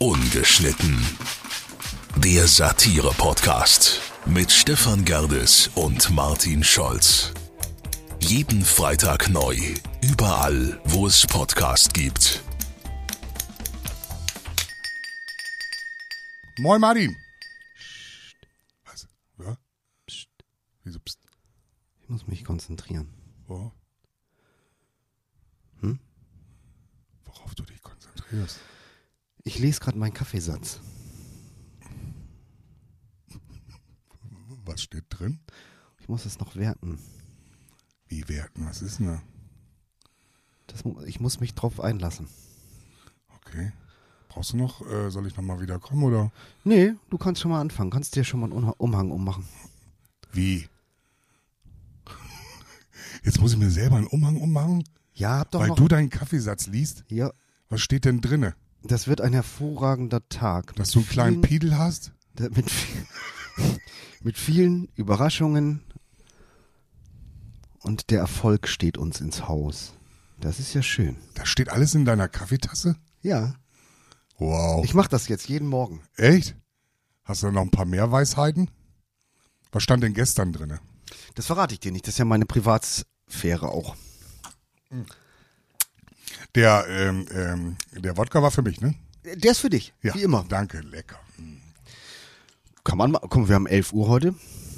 Ungeschnitten. Der Satire-Podcast mit Stefan Gerdes und Martin Scholz. Jeden Freitag neu, überall, wo es Podcast gibt. Moin Martin. Psst. Was? Ja? Psst. Wieso psst? Ich muss mich konzentrieren. Worauf? Worauf du dich konzentrierst? Ich lese gerade meinen Kaffeesatz. Was steht drin? Ich muss es noch werten. Wie werten? Was ist denn da? Ich muss mich drauf einlassen. Okay. Brauchst du noch, soll ich nochmal wiederkommen oder? Nee, du kannst schon mal anfangen. Kannst dir schon mal einen Umhang ummachen. Wie? Jetzt muss ich mir selber einen Umhang ummachen? Ja, hab doch Weil noch. du deinen Kaffeesatz liest? Ja, Was steht denn drinne? das wird ein hervorragender Tag. Dass du einen kleinen Piedel hast? Mit vielen Überraschungen. Und der Erfolg steht uns ins Haus. Das ist ja schön. Das steht alles in deiner Kaffeetasse? Ja, Wow. ich mache das jetzt jeden Morgen. Echt? Hast du noch ein paar mehr Weisheiten? Was stand denn gestern drinne? Das verrate ich dir nicht. Das ist ja meine Privatsphäre auch. Der Wodka war für mich, ne? Der ist für dich, Ja. wie immer. Danke, lecker. Kann man mal. Guck, wir haben 11 Uhr heute.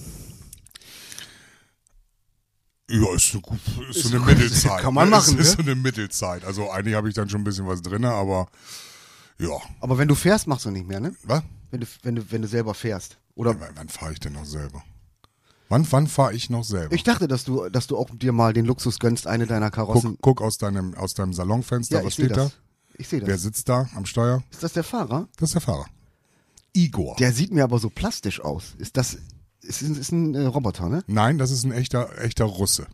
Ja, ist so eine Mittelzeit. Kann man ne? machen, Ist ne? so eine Mittelzeit. Also eigentlich habe ich dann schon ein bisschen was drin, aber ja. Aber wenn du fährst, machst du nicht mehr, ne? Was? Wenn du selber fährst. Oder Wann fahre ich denn noch selber? Wann fahre ich noch selber? ich dachte, dass du auch dir mal den Luxus gönnst, eine deiner Karossen. Guck aus deinem Salonfenster, ja, was ich sehe steht da? das. Ich sehe Wer das. sitzt da am Steuer? Ist das der Fahrer? Das ist der Fahrer. Igor. Der sieht mir aber so plastisch aus. Ist ein Roboter, ne? Nein, das ist ein echter Russe.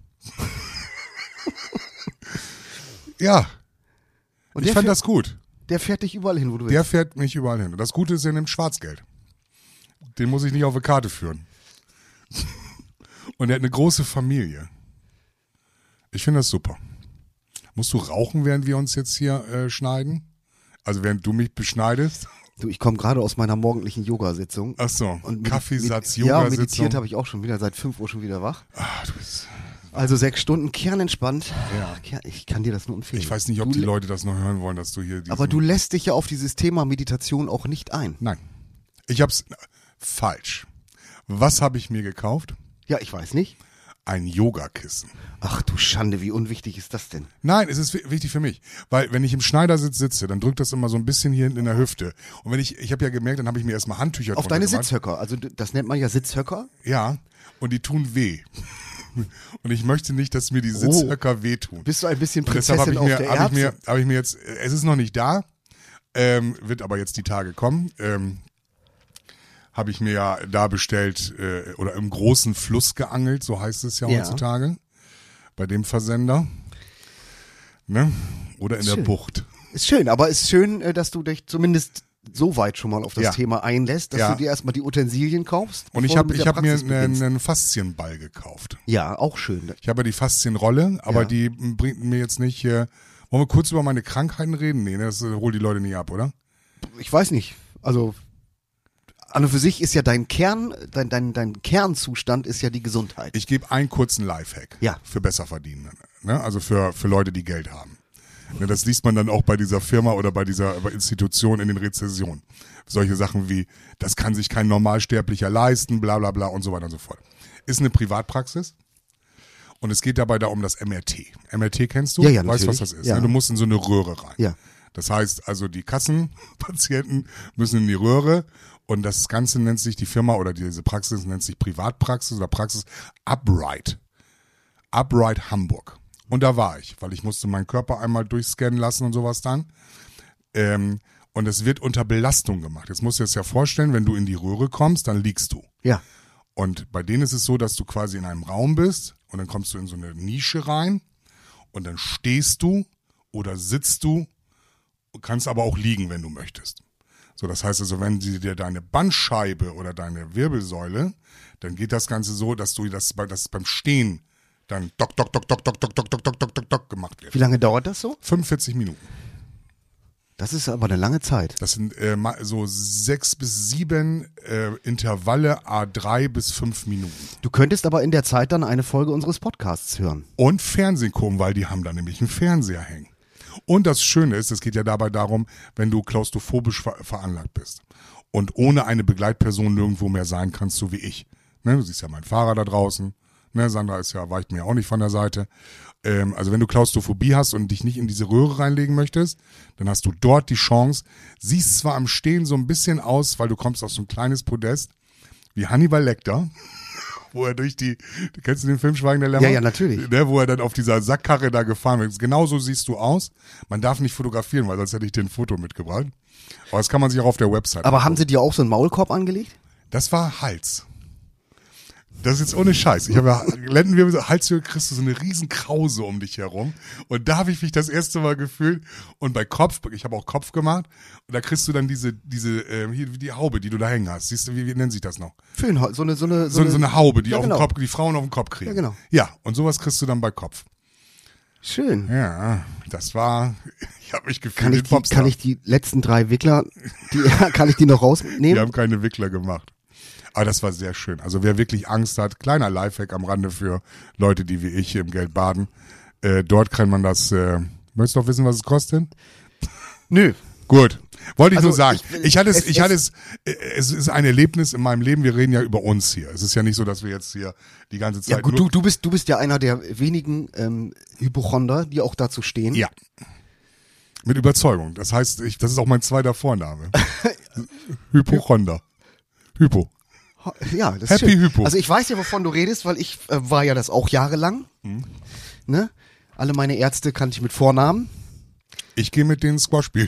Ja, Und ich der fand fährt, das gut. der fährt dich überall hin, wo du Der willst. fährt mich überall hin. Und das Gute ist, er nimmt Schwarzgeld. Den muss ich nicht auf eine Karte führen. Und er hat eine große Familie. Ich finde das super. Musst du rauchen, während wir uns jetzt hier schneiden? Also während du mich beschneidest? Du, ich komme gerade aus meiner morgendlichen Yoga-Sitzung. Ach so, Und Kaffeesatz, Ja, Yoga-Sitzung. meditiert habe ich auch schon wieder, seit 5 Uhr schon wieder wach. Du bist, Also 6 Stunden, kernentspannt. Ja. Ich kann dir das nur empfehlen. ich weiß nicht, ob Du die lä- Leute das noch hören wollen, dass du hier diesen... Aber du lässt dich ja auf dieses Thema Meditation auch nicht ein. Nein, ich hab's falsch. Was habe ich mir gekauft? Ja, ich weiß nicht. Ein Yogakissen. Ach du Schande, wie unwichtig ist das denn? Nein, es ist wichtig für mich, weil wenn ich im Schneidersitz sitze, dann drückt das immer so ein bisschen hier hinten in der Hüfte. Und wenn ich habe ja gemerkt, dann habe ich mir erstmal Handtücher Auf drunter deine gemacht. Sitzhöcker. Also das nennt man ja Sitzhöcker. Ja, und die tun weh. Und ich möchte nicht, dass mir die Sitzhöcker wehtun. Bist du ein bisschen Und deshalb Prinzessin auf der Erbse? hab ich mir jetzt, es ist noch nicht da, wird aber jetzt die Tage kommen, habe ich mir ja da bestellt oder im großen Fluss geangelt, so heißt es ja Ja. heutzutage, bei dem Versender. Ne? Oder in der Schön. Bucht. Ist schön, aber ist schön, dass du dich zumindest so weit schon mal auf das Ja. Thema einlässt, dass Ja. du dir erstmal die Utensilien kaufst. Und ich bevor habe du mit ich der hab mir Praxis beginnst. einen Faszienball gekauft. Ja, auch schön. Ich habe ja die Faszienrolle, aber Ja. die bringt mir jetzt nicht. Wollen wir kurz über meine Krankheiten reden? Nee, das holt die Leute nicht ab, oder? Ich weiß nicht. Also an und für sich ist ja dein Kernzustand ist ja die Gesundheit. Ich gebe einen kurzen Lifehack Ja. für Besserverdienende. Ne? Also für Leute, die Geld haben. Ne, das liest man dann auch bei dieser Firma oder bei dieser Institution in den Rezessionen. Solche Sachen wie, das kann sich kein Normalsterblicher leisten, bla bla bla und so weiter und so fort. Ist eine Privatpraxis und es geht dabei da um das MRT. MRT kennst du? Ja, ja, Weißt du, was natürlich. das ist? Ja. Ne? Du musst in so eine Röhre rein. Ja. Das heißt also, die Kassenpatienten müssen in die Röhre und das Ganze nennt sich, die Firma oder diese Praxis nennt sich Privatpraxis oder Praxis Upright. Upright Hamburg. Und da war ich, weil ich musste meinen Körper einmal durchscannen lassen und sowas dann. Und es wird unter Belastung gemacht. Jetzt musst du dir das ja vorstellen, wenn du in die Röhre kommst, dann liegst du. Ja. Und bei denen ist es so, dass du quasi in einem Raum bist und dann kommst du in so eine Nische rein und dann stehst du oder sitzt du und kannst aber auch liegen, wenn du möchtest. So, das heißt also, wenn sie dir deine Bandscheibe oder deine Wirbelsäule, dann geht das Ganze so, dass du das beim Stehen dann dock, dock, dock, dock, dock, dock, dock, dock, dock, dock, dock gemacht wird. Wie lange dauert das so? 45 Minuten. Das ist aber eine lange Zeit. Das sind so 6 bis 7 Intervalle, A3 bis 5 Minuten. Du könntest aber in der Zeit dann eine Folge unseres Podcasts hören. Und Fernsehen gucken, weil die haben da nämlich einen Fernseher hängen. Und das Schöne ist, es geht ja dabei darum, wenn du klaustrophobisch veranlagt bist und ohne eine Begleitperson nirgendwo mehr sein kannst, so wie ich. Ne, du siehst ja meinen Fahrer da draußen. Ne, Sandra weicht mir auch nicht von der Seite. Also wenn du Klaustrophobie hast und dich nicht in diese Röhre reinlegen möchtest, dann hast du dort die Chance. Siehst zwar am Stehen so ein bisschen aus, weil du kommst auf so ein kleines Podest, wie Hannibal Lecter, wo er kennst du den Film Schweigen der Lämmer? Ja, natürlich. Ne, wo er dann auf dieser Sackkarre da gefahren wird. Genauso siehst du aus. Man darf nicht fotografieren, weil sonst hätte ich dir ein Foto mitgebracht. Aber das kann man sich auch auf der Website Aber angucken. haben sie dir auch so einen Maulkorb angelegt? Das war Hals. Das ist jetzt ohne Scheiß. Ich habe ja Lendenwirbel, Halswirbel, kriegst du so eine riesen Krause um dich herum. Und da habe ich mich das erste Mal gefühlt. Und bei Kopf, ich habe auch Kopf gemacht. Und da kriegst du dann hier die Haube, die du da hängen hast. Siehst du, wie nennt sich das noch? Föhnholz, so eine Haube, die ja, auf genau. dem Kopf, die Frauen auf dem Kopf kriegen. Ja, genau. Ja, und sowas kriegst du dann bei Kopf. Schön. Ja, das war, ich habe mich gefühlt wie ein Popstar. Kann ich die letzten 3 Wickler, kann ich die noch rausnehmen? Wir haben keine Wickler gemacht. Aber das war sehr schön. Also wer wirklich Angst hat, kleiner Lifehack am Rande für Leute, die wie ich im Geld baden. Dort kann man das, möchtest du auch wissen, was es kostet? Nö. Gut. Wollte ich Also nur sagen. es Es ist ein Erlebnis in meinem Leben. Wir reden ja über uns hier. Es ist ja nicht so, dass wir jetzt hier die ganze Zeit Ja gut, du bist ja einer der wenigen Hypochonder, die auch dazu stehen. Ja. Mit Überzeugung. Das heißt, das ist auch mein zweiter Vorname. Hypochonder. Hypo. Ja, das ist Happy schön. Hypo. Also ich weiß ja, wovon du redest, weil ich war ja das auch jahrelang. Ne? Alle meine Ärzte kannte ich mit Vornamen. Ich gehe mit denen Squash spielen.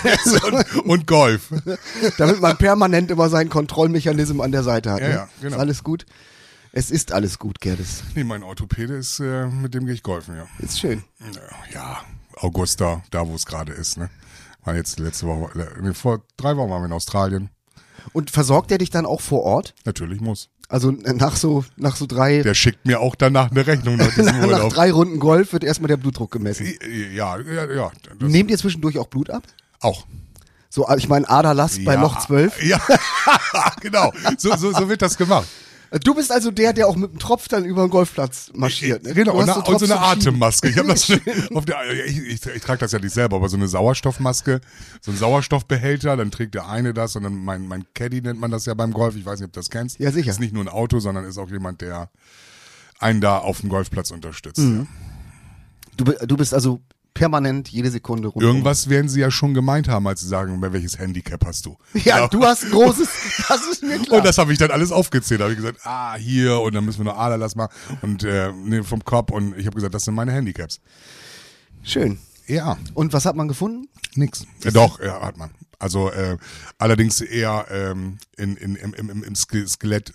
und Golf. Damit man permanent immer seinen Kontrollmechanismus an der Seite hat. Ja, ne? ja, genau. Ist alles gut? Es ist alles gut, Gerdes. Nee, mein Orthopäde ist, mit dem gehe ich golfen, ja. Ist schön. Ja, Augusta, da wo es gerade ist, ne. War jetzt letzte Woche, vor 3 Wochen waren wir in Australien. Und versorgt er dich dann auch vor Ort? Natürlich muss. Also nach so 3 Der schickt mir auch danach eine Rechnung nach diesem nach Urlaub. 3 Runden Golf wird erstmal der Blutdruck gemessen. Ja. Das Nehmt ihr zwischendurch auch Blut ab? auch. So, ich meine Aderlast bei Loch 12. Ja, genau. So wird das gemacht. Du bist also der auch mit dem Tropf dann über den Golfplatz marschiert. Ne? Genau, Du hast und so Tropf eine zum Schieben. Atemmaske. Ich habe das ich trage das ja nicht selber, aber so eine Sauerstoffmaske, so ein Sauerstoffbehälter, dann trägt der eine das und dann mein Caddy nennt man das ja beim Golf, ich weiß nicht, ob du das kennst. Ja, sicher. Ist nicht nur ein Auto, sondern ist auch jemand, der einen da auf dem Golfplatz unterstützt. Mhm. Du bist also permanent jede Sekunde rundum. Irgendwas werden sie ja schon gemeint haben, als sie sagen, welches Handicap hast du? Ja, du hast ein großes, das ist mir klar. Und das habe ich dann alles aufgezählt. Da habe ich gesagt, hier und dann müssen wir noch Aderlass machen und vom Kopf und ich habe gesagt, das sind meine Handicaps. Schön. Ja. Und was hat man gefunden? Nix. Doch, ja, hat man. Also allerdings eher im Skelett,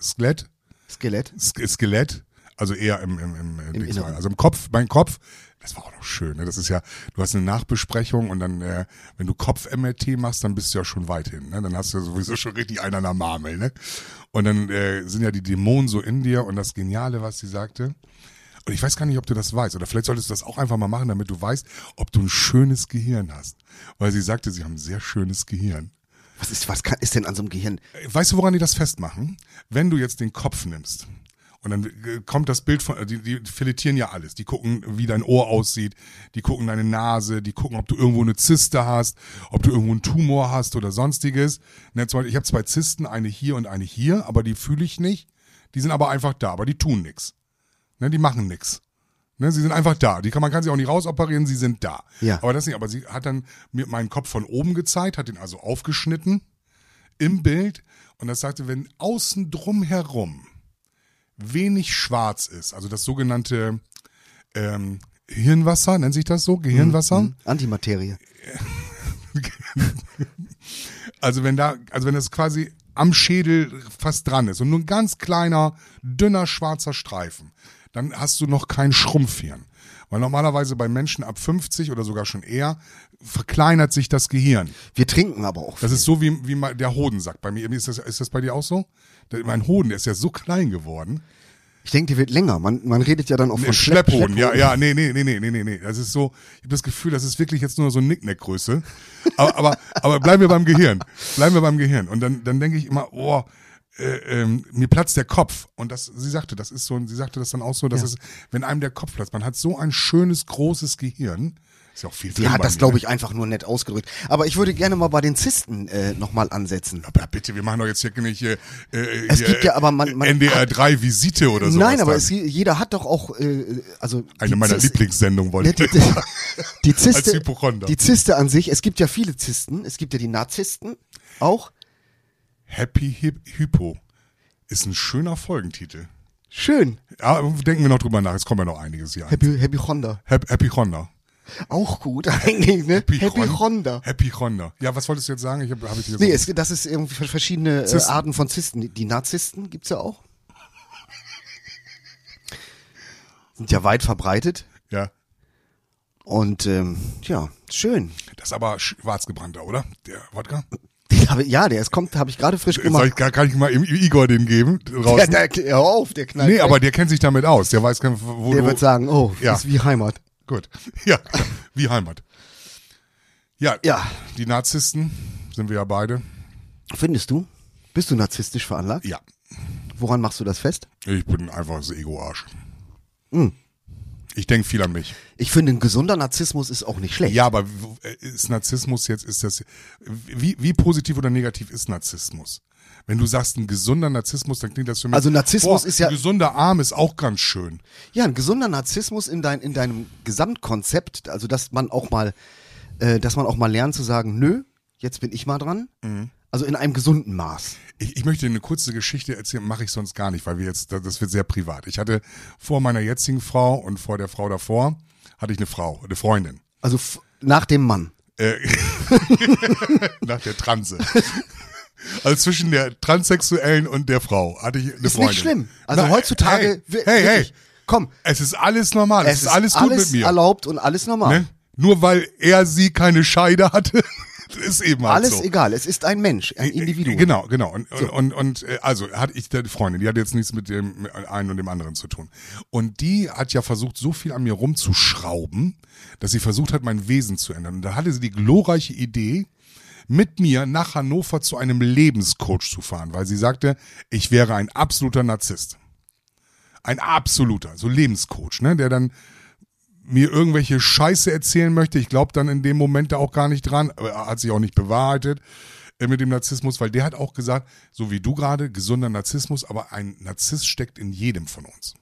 also eher im Dings, Inneren. also im Kopf, mein Kopf. Das war auch noch schön, ne? Das ist ja, du hast eine Nachbesprechung und dann, wenn du Kopf-MRT machst, dann bist du ja schon weit hin, ne? Dann hast du ja sowieso schon richtig einen an der Marmel, ne? Und dann sind ja die Dämonen so in dir und das Geniale, was sie sagte. Und ich weiß gar nicht, ob du das weißt. Oder vielleicht solltest du das auch einfach mal machen, damit du weißt, ob du ein schönes Gehirn hast. Weil sie sagte, sie haben ein sehr schönes Gehirn. Was ist denn an so einem Gehirn? Weißt du, woran die das festmachen? Wenn du jetzt den Kopf nimmst und dann kommt das Bild von, die filetieren ja alles. Die gucken, wie dein Ohr aussieht, die gucken deine Nase, die gucken, ob du irgendwo eine Zyste hast, ob du irgendwo einen Tumor hast oder sonstiges. Ne, ich habe 2 Zysten, eine hier und eine hier, aber die fühle ich nicht. Die sind aber einfach da, aber die tun nichts. Ne, die machen nichts. Ne, sie sind einfach da. Man kann sie auch nicht rausoperieren, sie sind da. Ja. Aber das nicht. Aber sie hat dann mir meinen Kopf von oben gezeigt, hat den also aufgeschnitten im Bild und das sagte, wenn außen drum herum wenig schwarz ist, also das sogenannte Hirnwasser, nennt sich das so? Gehirnwasser? Antimaterie. Also wenn das quasi am Schädel fast dran ist und nur ein ganz kleiner, dünner, schwarzer Streifen, dann hast du noch kein Schrumpfhirn. Weil normalerweise bei Menschen ab 50 oder sogar schon eher verkleinert sich das Gehirn. Wir trinken aber auch. Das ist so wie der Hodensack. Bei mir ist das bei dir auch so? Mein Hoden, der ist ja so klein geworden. Ich denke, die wird länger. Man redet ja dann auch von Schlepphoden. Ja, nee. Das ist so, ich habe das Gefühl, das ist wirklich jetzt nur so Nicknack-Größe. aber bleiben wir beim Gehirn. Und dann denke ich immer, mir platzt der Kopf. Und sie sagte das dann auch so, dass es, wenn einem der Kopf platzt, man hat so ein schönes, großes Gehirn. Ist ja auch viel Die hat das, glaube ich, einfach nur nett ausgedrückt. Aber ich würde gerne mal bei den Zysten nochmal ansetzen. Aber bitte, wir machen doch jetzt hier nicht es gibt ja aber man NDR 3 Visite oder so. Nein, aber jeder hat doch auch also eine meiner Lieblingssendungen wollte ich die Zyste, als Hypochonder. Die Zyste an sich, es gibt ja viele Zysten. Es gibt ja die Narzissten auch. Happy Hypo ist ein schöner Folgentitel. Schön. Ja, denken wir noch drüber nach, es kommen ja noch einiges hier. Happy Honda. Happy Honda. Auch gut eigentlich, ne? Happy Honda. Happy Honda. Ja, was wolltest du jetzt sagen? Das ist irgendwie verschiedene Arten von Zysten. Die Narzissten gibt's ja auch. Sind ja weit verbreitet. Ja. Und schön. Das ist aber schwarzgebrannter, oder? Der Wodka? Habe ich gerade frisch gemacht. Kann ich mal Igor den geben? Draußen? Hör auf, der knallt. Nee, aber der kennt sich damit aus. Der weiß, wo der wird sagen, ist wie Heimat. Gut. Ja, wie Heimat. Ja, ja. Die Narzissten sind wir ja beide. Findest du? Bist du narzisstisch veranlagt? Ja. Woran machst du das fest? Ich bin einfach das Ego-Arsch. Ich denke viel an mich. Ich finde, ein gesunder Narzissmus ist auch nicht schlecht. Ja, aber ist Narzissmus jetzt, wie positiv oder negativ ist Narzissmus? Wenn du sagst, ein gesunder Narzissmus, dann klingt das für mich. Also Narzissmus ist ja. Ein gesunder Arm ist auch ganz schön. Ja, ein gesunder Narzissmus in deinem Gesamtkonzept, also dass man auch mal lernt zu sagen, nö, jetzt bin ich mal dran. Mhm. Also in einem gesunden Maß. Ich möchte eine kurze Geschichte erzählen, mache ich sonst gar nicht, weil das wird sehr privat. Ich hatte vor meiner jetzigen Frau und vor der Frau davor, hatte ich eine Freundin. Also nach dem Mann. Nach der Transe. Also zwischen der Transsexuellen und der Frau hatte ich eine Freundin. Ist nicht schlimm. Also heutzutage, hey, komm. Es ist alles normal, es ist alles gut mit mir. Alles erlaubt und alles normal. Ne? Nur weil sie keine Scheide hatte, ist eben halt alles so. Egal, es ist ein Mensch, ein Individuum. Genau. Und also hatte ich eine Freundin, die hat jetzt nichts mit dem einen und dem anderen zu tun. Und die hat ja versucht, so viel an mir rumzuschrauben, dass sie versucht hat, mein Wesen zu ändern. Und da hatte sie die glorreiche Idee, mit mir nach Hannover zu einem Lebenscoach zu fahren, weil sie sagte, ich wäre ein absoluter Narzisst. Ein absoluter, so Lebenscoach, ne, der dann mir irgendwelche Scheiße erzählen möchte. Ich glaube dann in dem Moment da auch gar nicht dran, aber hat sich auch nicht bewahrheitet mit dem Narzissmus, weil der hat auch gesagt, so wie du gerade, gesunder Narzissmus, aber ein Narzisst steckt in jedem von uns.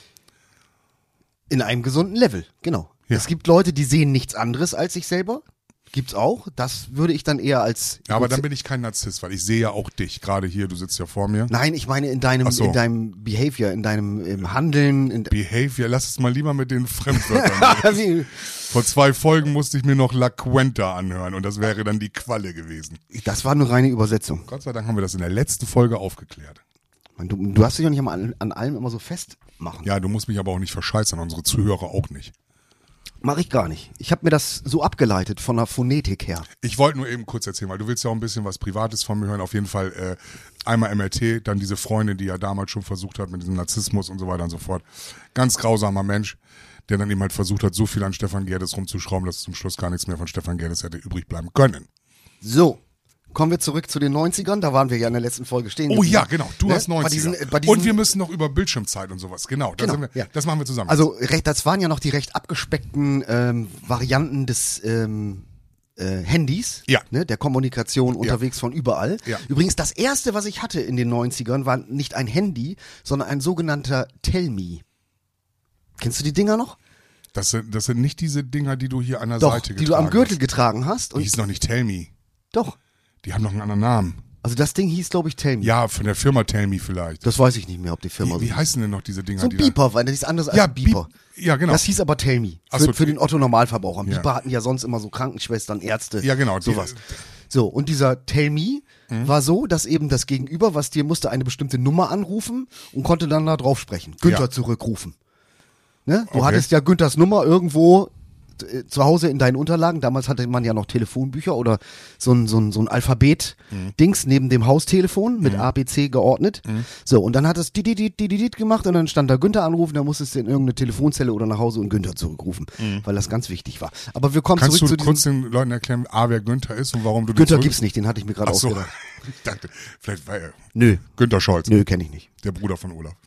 In einem gesunden Level, genau. Ja. Es gibt Leute, die sehen nichts anderes als sich selber. Gibt's auch. Das würde ich dann eher als. Ja, aber dann bin ich kein Narzisst, weil ich sehe ja auch dich. Gerade hier, du sitzt ja vor mir. Nein, ich meine in deinem Behavior, in deinem Handeln. Behavior, lass es mal lieber mit den Fremdwörtern. Vor 2 Folgen musste ich mir noch La Cuenta anhören und das wäre dann die Qualle gewesen. Das war eine reine Übersetzung. Gott sei Dank haben wir das in der letzten Folge aufgeklärt. Du hast dich ja nicht an allem immer so festmachen. Ja, du musst mich aber auch nicht verscheißern, unsere Zuhörer auch nicht. Mache ich gar nicht. Ich habe mir das so abgeleitet von der Phonetik her. Ich wollte nur eben kurz erzählen, weil du willst ja auch ein bisschen was Privates von mir hören. Auf jeden Fall einmal MRT, dann diese Freundin, die ja damals schon versucht hat mit diesem Narzissmus und so weiter und so fort. Ganz grausamer Mensch, der dann eben halt versucht hat, so viel an Stefan Gerdes rumzuschrauben, dass zum Schluss gar nichts mehr von Stefan Gerdes hätte übrig bleiben können. So. Kommen wir zurück zu den 90ern, da waren wir ja in der letzten Folge stehen. Oh ja, genau, du hast 90er. Und wir müssen noch über Bildschirmzeit und sowas, genau. Das machen wir zusammen. Also das waren ja noch die recht abgespeckten Varianten des Handys, ne, der Kommunikation unterwegs von überall. Ja. Übrigens, das erste, was ich hatte in den 90ern, war nicht ein Handy, sondern ein sogenannter Tell-Me. Kennst du die Dinger noch? Das sind nicht diese Dinger, die du hier an der Doch, Seite getragen hast. die du am Gürtel getragen hast. Die hieß noch nicht Tell-Me. Doch. Die haben noch einen anderen Namen. Also das Ding hieß, glaube ich, Tell-Me. Ja, von der Firma Tell-Me vielleicht. Das weiß ich nicht mehr, ob die Firma Wie heißen denn noch diese Dinger? So ein Beeper, weil das ist anders als ein Beeper. Ja, genau. Das hieß aber Tell-Me. Für den Otto-Normalverbraucher. Beeper hatten ja sonst immer so Krankenschwestern, Ärzte. Ja, genau. Sowas. So, und dieser Tell-Me war so, dass eben das Gegenüber, was dir musste, eine bestimmte Nummer anrufen und konnte dann da drauf sprechen. Günther zurückrufen. Ne? Du hattest ja Günthers Nummer irgendwo zu Hause in deinen Unterlagen, damals hatte man ja noch Telefonbücher oder so ein Alphabet-Dings neben dem Haustelefon mit A, B, C geordnet. So, und dann hat es dit gemacht und dann stand da Günther anrufen, dann musstest du in irgendeine Telefonzelle oder nach Hause und Günther zurückrufen, weil das ganz wichtig war. Aber wir kommen Kannst zurück zu du kurz den Leuten erklären, wer Günther ist und warum du Günther gibt's nicht, den hatte ich mir gerade so. ausgedacht. Ich dachte, vielleicht war er. Nö. Günther Scholz. Nö, kenne ich nicht. Der Bruder von Olaf.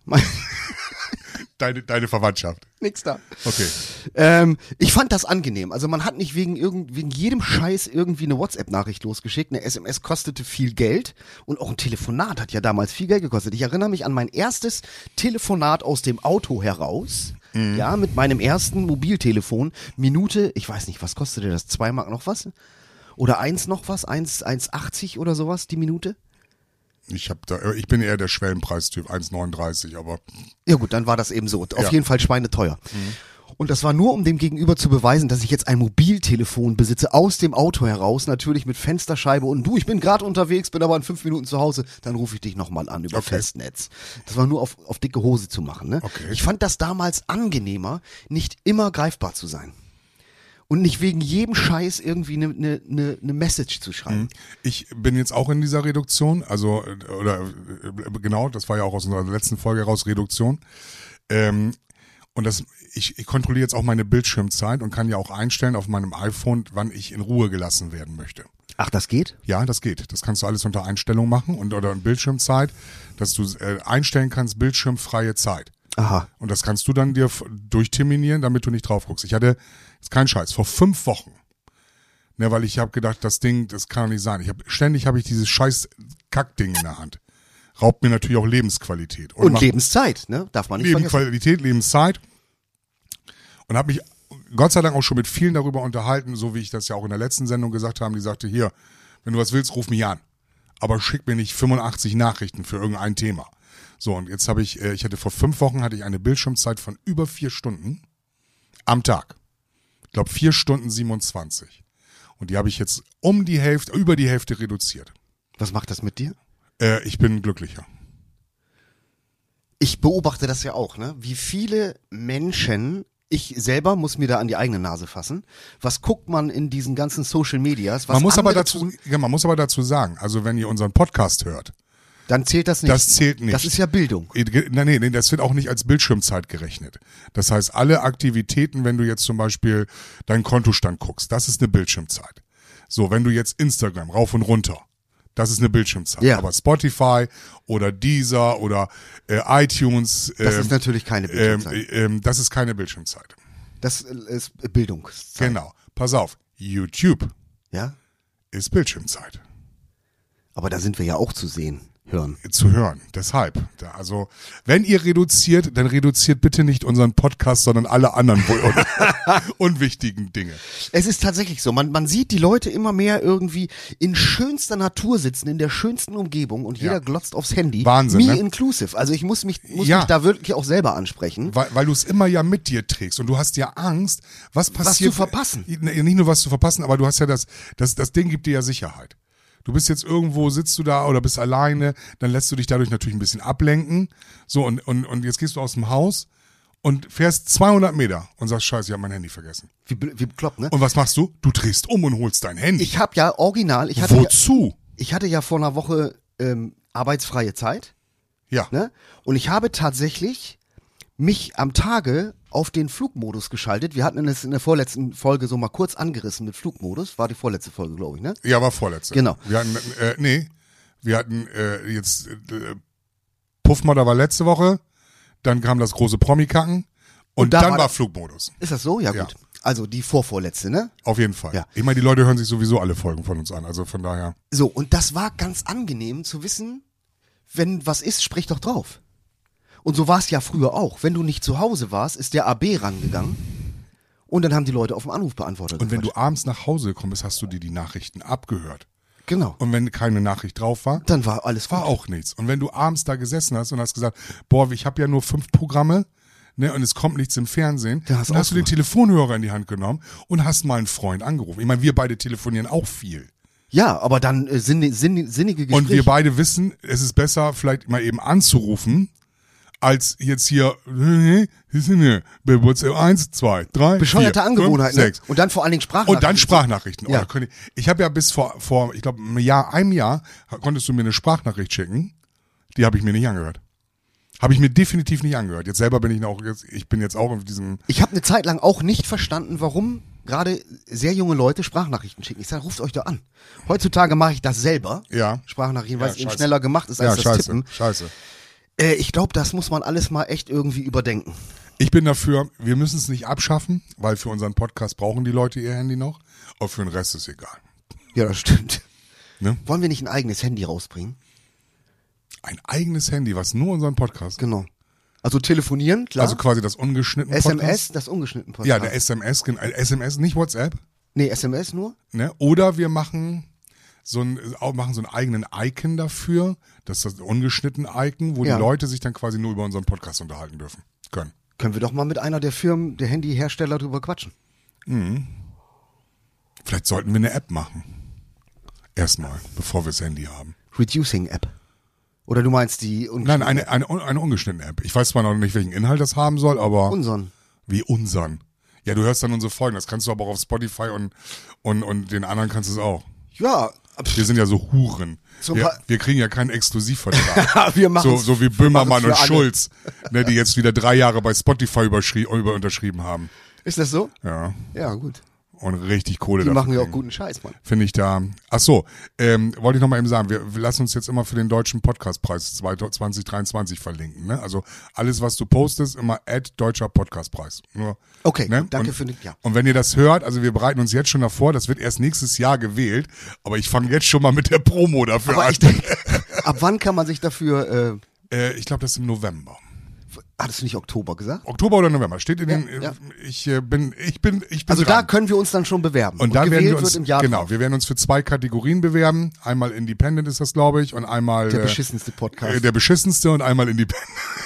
Deine Verwandtschaft. Nix da. Okay. Ich fand das angenehm. Also man hat nicht wegen jedem Scheiß irgendwie eine WhatsApp-Nachricht losgeschickt. Eine SMS kostete viel Geld und auch ein Telefonat hat ja damals viel Geld gekostet. Ich erinnere mich an mein erstes Telefonat aus dem Auto heraus. Ja, mit meinem ersten Mobiltelefon. Minute, ich weiß nicht, was kostete das? 2 Mark noch was? Oder 1 noch was? 1,80 oder sowas die Minute? Ich bin eher der Schwellenpreistyp, 1,39, aber. Ja gut, dann war das eben so. Auf jeden Fall schweineteuer. Und das war nur, um dem Gegenüber zu beweisen, dass ich jetzt ein Mobiltelefon besitze, aus dem Auto heraus, natürlich mit Fensterscheibe und ich bin gerade unterwegs, bin aber in 5 Minuten zu Hause, dann rufe ich dich nochmal an über Festnetz. Das war nur auf dicke Hose zu machen. Ne? Okay. Ich fand das damals angenehmer, nicht immer greifbar zu sein. Und nicht wegen jedem Scheiß irgendwie eine Message zu schreiben. Ich bin jetzt auch in dieser Reduktion, genau, das war ja auch aus unserer letzten Folge heraus, Reduktion. Und ich kontrolliere jetzt auch meine Bildschirmzeit und kann ja auch einstellen auf meinem iPhone, wann ich in Ruhe gelassen werden möchte. Ach, das geht? Ja, das geht. Das kannst du alles unter Einstellung machen oder in Bildschirmzeit, dass du einstellen kannst, bildschirmfreie Zeit. Aha. Und das kannst du dann dir durchterminieren, damit du nicht drauf guckst. Ich hatte, ist kein Scheiß, vor 5 Wochen, ne, weil ich habe gedacht, das kann doch nicht sein. Ständig habe ich dieses scheiß Kackding in der Hand. Raubt mir natürlich auch Lebensqualität. Und Lebenszeit, ne? Darf man nicht vergessen. Lebensqualität, Lebenszeit. Und habe mich Gott sei Dank auch schon mit vielen darüber unterhalten, so wie ich das ja auch in der letzten Sendung gesagt habe. Die sagte, hier, wenn du was willst, ruf mich an. Aber schick mir nicht 85 Nachrichten für irgendein Thema. So, und jetzt habe ich hatte vor 5 Wochen eine Bildschirmzeit von über 4 Stunden am Tag. Ich glaube 4 Stunden 27. Und die habe ich jetzt über die Hälfte reduziert. Was macht das mit dir? Ich bin glücklicher. Ich beobachte das ja auch, ne? Wie viele Menschen, ich selber muss mir da an die eigene Nase fassen. Was guckt man in diesen ganzen Social Medias? Man muss aber dazu sagen, also wenn ihr unseren Podcast hört, dann zählt das nicht. Das zählt nicht. Das ist ja Bildung. Nee, das wird auch nicht als Bildschirmzeit gerechnet. Das heißt, alle Aktivitäten, wenn du jetzt zum Beispiel deinen Kontostand guckst, das ist eine Bildschirmzeit. So, wenn du jetzt Instagram rauf und runter, das ist eine Bildschirmzeit. Ja. Aber Spotify oder Deezer oder iTunes. Das ist natürlich keine Bildschirmzeit. Das ist keine Bildschirmzeit. Das ist Bildungszeit. Genau. Pass auf. YouTube. Ja? Ist Bildschirmzeit. Aber da sind wir ja auch zu hören. Zu hören. Deshalb. Also, wenn ihr reduziert, dann reduziert bitte nicht unseren Podcast, sondern alle anderen unwichtigen Dinge. Es ist tatsächlich so. Man sieht die Leute immer mehr irgendwie in schönster Natur sitzen, in der schönsten Umgebung und jeder glotzt aufs Handy. Wahnsinn, Me ne? inclusive. Also ich muss mich da wirklich auch selber ansprechen. Weil du es immer ja mit dir trägst und du hast ja Angst, was passiert. Was zu verpassen. Nicht nur was zu verpassen, aber du hast ja das Ding gibt dir ja Sicherheit. Du bist jetzt irgendwo, sitzt du da oder bist alleine, dann lässt du dich dadurch natürlich ein bisschen ablenken. So, und jetzt gehst du aus dem Haus und fährst 200 Meter und sagst, scheiße, ich habe mein Handy vergessen. Wie bekloppt, ne? Und was machst du? Du drehst um und holst dein Handy. Ich habe ja original, Wozu? Ich hatte ja vor einer Woche arbeitsfreie Zeit. Ja. Ne? Und ich habe tatsächlich mich am Tage auf den Flugmodus geschaltet. Wir hatten es in der vorletzten Folge so mal kurz angerissen mit Flugmodus. War die vorletzte Folge, glaube ich, ne? Ja, war vorletzte. Genau. Wir hatten jetzt Puffmodder war letzte Woche, dann kam das große Promi-Kacken und dann war Flugmodus. Ist das so? Ja, gut. Also die vorletzte, ne? Auf jeden Fall. Ja. Ich meine, die Leute hören sich sowieso alle Folgen von uns an, also von daher. So, und das war ganz angenehm zu wissen, wenn was ist, sprich doch drauf. Und so war es ja früher auch. Wenn du nicht zu Hause warst, ist der AB rangegangen und dann haben die Leute auf dem Anrufbeantworter gequatscht. Und wenn du abends nach Hause gekommen bist, hast du dir die Nachrichten abgehört. Genau. Und wenn keine Nachricht drauf war, dann war alles gut. War auch nichts. Und wenn du abends da gesessen hast und hast gesagt, boah, ich habe ja nur 5 Programme, ne, und es kommt nichts im Fernsehen, dann hast du den Telefonhörer in die Hand genommen und hast mal einen Freund angerufen. Ich meine, wir beide telefonieren auch viel. Ja, aber dann sinnige Gespräche. Und wir beide wissen, es ist besser, vielleicht mal eben anzurufen, als jetzt hier bei WhatsApp 1, 2, 3, bescheuerte 4, Angewohnheiten. 5, 6. Und dann vor allen Dingen Sprachnachrichten. Und dann Sprachnachrichten. Ja. Ich habe ja bis vor ich glaube, einem Jahr konntest du mir eine Sprachnachricht schicken. Die habe ich mir nicht angehört. Habe ich mir definitiv nicht angehört. Jetzt selber bin ich bin jetzt auch in diesem... Ich habe eine Zeit lang auch nicht verstanden, warum gerade sehr junge Leute Sprachnachrichten schicken. Ich sage, ruft euch doch an. Heutzutage mache ich das selber. Ja. Sprachnachrichten, weil es eben schneller gemacht ist als das Tippen. Scheiße. Ich glaube, das muss man alles mal echt irgendwie überdenken. Ich bin dafür, wir müssen es nicht abschaffen, weil für unseren Podcast brauchen die Leute ihr Handy noch. Aber für den Rest ist egal. Ja, das stimmt. Ne? Wollen wir nicht ein eigenes Handy rausbringen? Ein eigenes Handy, was nur unseren Podcast... Genau. Also telefonieren, klar. Also quasi das ungeschnittene Podcast. SMS, das ungeschnittene Podcast. Ja, der SMS, nicht WhatsApp. Nee, SMS nur. Ne? Oder wir machen so einen eigenen Icon dafür, das ist das ungeschnittene Icon, wo die Leute sich dann quasi nur über unseren Podcast unterhalten können. Können wir doch mal mit einer der Firmen, der Handyhersteller drüber quatschen. Mhm. Vielleicht sollten wir eine App machen. Erstmal, bevor wir das Handy haben. Reducing App. Oder du meinst die ungeschnittene? Nein, eine ungeschnittene App. Ich weiß zwar noch nicht, welchen Inhalt das haben soll, aber... Unseren. Wie unseren? Ja, du hörst dann unsere Folgen. Das kannst du aber auch auf Spotify und den anderen kannst du es auch. Ja. Wir sind ja so Huren. Wir kriegen ja keinen Exklusivvertrag. Wir machen so wie Böhmermann und Schulz, ne, die jetzt wieder 3 Jahre bei Spotify unterschrieben haben. Ist das so? Ja. Ja, gut. Und richtig Kohle Die dafür machen ja auch kriegen. guten Scheiß, Mann. Finde ich da. Ach so, wollte ich noch mal eben sagen, wir lassen uns jetzt immer für den Deutschen Podcastpreis 2023 verlinken. Ne? Also alles, was du postest, immer @Deutscher Podcastpreis. Nur, okay, ne? danke für den, ja. Und wenn ihr das hört, also wir bereiten uns jetzt schon davor, das wird erst nächstes Jahr gewählt, aber ich fange jetzt schon mal mit der Promo dafür aber an. Ich denke, ab wann kann man sich dafür... ich glaube, das ist im November. Hattest du nicht Oktober gesagt? Oktober oder November. Steht in den, ja. Ich bin Also dran. da können wir uns dann schon bewerben. Und da werden wir uns, wird im Jahr genau, wir werden uns für 2 Kategorien bewerben. Einmal Independent ist das, glaube ich, und einmal der beschissenste Podcast. Der beschissenste und einmal Independent.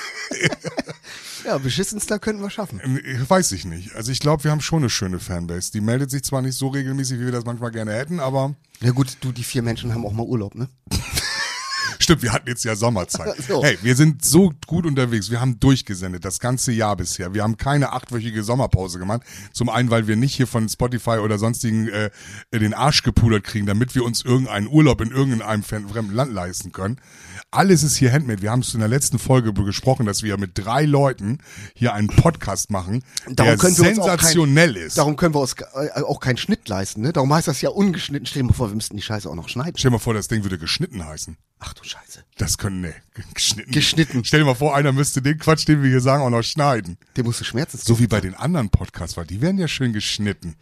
Ja, beschissenster könnten wir schaffen. Weiß ich nicht. Also ich glaube, wir haben schon eine schöne Fanbase. Die meldet sich zwar nicht so regelmäßig, wie wir das manchmal gerne hätten, aber... Na gut, die 4 Menschen haben auch mal Urlaub, ne? Stimmt, wir hatten jetzt ja Sommerzeit. So. Hey, wir sind so gut unterwegs. Wir haben durchgesendet, das ganze Jahr bisher. Wir haben keine 8-wöchige Sommerpause gemacht. Zum einen, weil wir nicht hier von Spotify oder sonstigen den Arsch gepudert kriegen, damit wir uns irgendeinen Urlaub in irgendeinem fremden Land leisten können. Alles ist hier handmade. Wir haben es in der letzten Folge besprochen, dass wir mit 3 Leuten hier einen Podcast machen, der sensationell ist. Darum können wir uns auch keinen Schnitt leisten. Ne? Darum heißt das ja ungeschnitten. Stell dir mal vor, wir müssten die Scheiße auch noch schneiden. Stell dir mal vor, das Ding würde geschnitten heißen. Ach du Scheiße. Das geschnitten. Geschnitten. Stell dir mal vor, einer müsste den Quatsch, den wir hier sagen, auch noch schneiden. Den musst du schmerzen. So wie bei den anderen Podcasts, weil die werden ja schön geschnitten.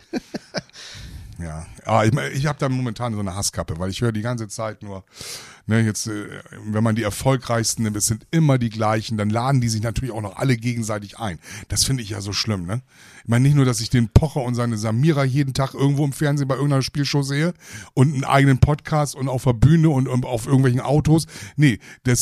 Ja, aber ich habe da momentan so eine Hasskappe, weil ich höre die ganze Zeit nur, ne, jetzt, wenn man die erfolgreichsten nimmt, es sind immer die gleichen, dann laden die sich natürlich auch noch alle gegenseitig ein. Das finde ich ja so schlimm, ne? Ich meine nicht nur, dass ich den Pocher und seine Samira jeden Tag irgendwo im Fernsehen bei irgendeiner Spielshow sehe und einen eigenen Podcast und auf der Bühne und auf irgendwelchen Autos. Nee,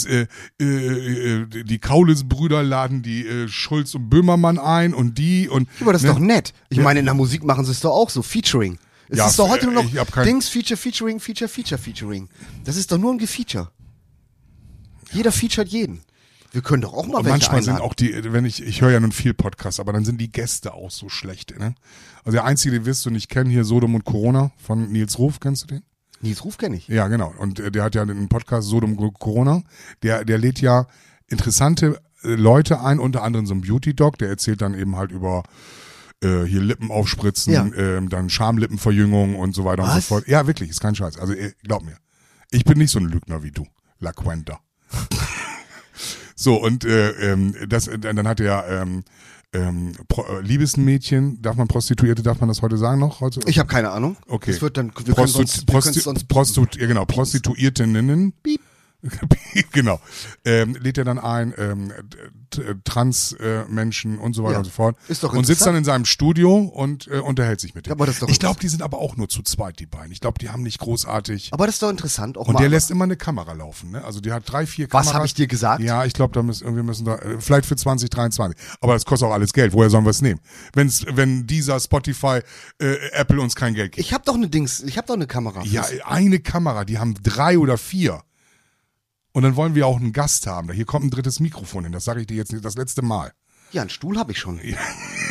die Kaulitz-Brüder laden die Schulz und Böhmermann ein und die und. Aber das ist doch nett. Ich meine, in der Musik machen sie es doch auch so, Featuring. Es ist doch heute nur noch Dings, Featuring. Das ist doch nur ein Gefeature. Jeder featuret jeden. Wir können doch auch mal welche manchmal einladen. sind auch ich höre ja nun viel Podcasts, aber dann sind die Gäste auch so schlecht, ne? Also der einzige, den wirst du nicht kennen, hier Sodom und Corona von Nils Ruf, kennst du den? Nils Ruf kenne ich. Ja, genau. Und der hat ja einen Podcast Sodom und Corona. Der lädt ja interessante Leute ein, unter anderem so ein Beauty-Doc, der erzählt dann eben halt über hier Lippen aufspritzen, dann Schamlippenverjüngung und so weiter und so fort. Ja, wirklich, ist kein Scheiß. Also glaub mir, ich bin nicht so ein Lügner wie du, La Cuenta. So, und dann hat er Liebesmädchen, darf man das heute sagen noch? Ich habe keine Ahnung. Okay. Das wird dann, wir können sonst Prostituiertinnen. Piep. Genau. Lädt er dann ein, Trans-Menschen und so weiter und so fort. Ist doch und sitzt dann in seinem Studio und unterhält sich mit denen. Aber das ist doch ich glaube, die sind aber auch nur zu zweit, die beiden. Ich glaube, die haben nicht großartig. Aber das ist doch interessant. Auch und mal der lässt immer eine Kamera laufen, ne? Also die hat 3, 4 Kameras. Was habe ich dir gesagt? Ja, ich glaube, wir müssen da, vielleicht für 2023. Aber das kostet auch alles Geld. Woher sollen wir es nehmen? Wenn dieser Spotify, Apple uns kein Geld gibt. Ich habe doch eine Kamera. Ja, eine Kamera, die haben 3 oder 4. Und dann wollen wir auch einen Gast haben. Hier kommt ein drittes Mikrofon hin. Das sage ich dir jetzt nicht das letzte Mal. Ja, einen Stuhl habe ich schon. Ja.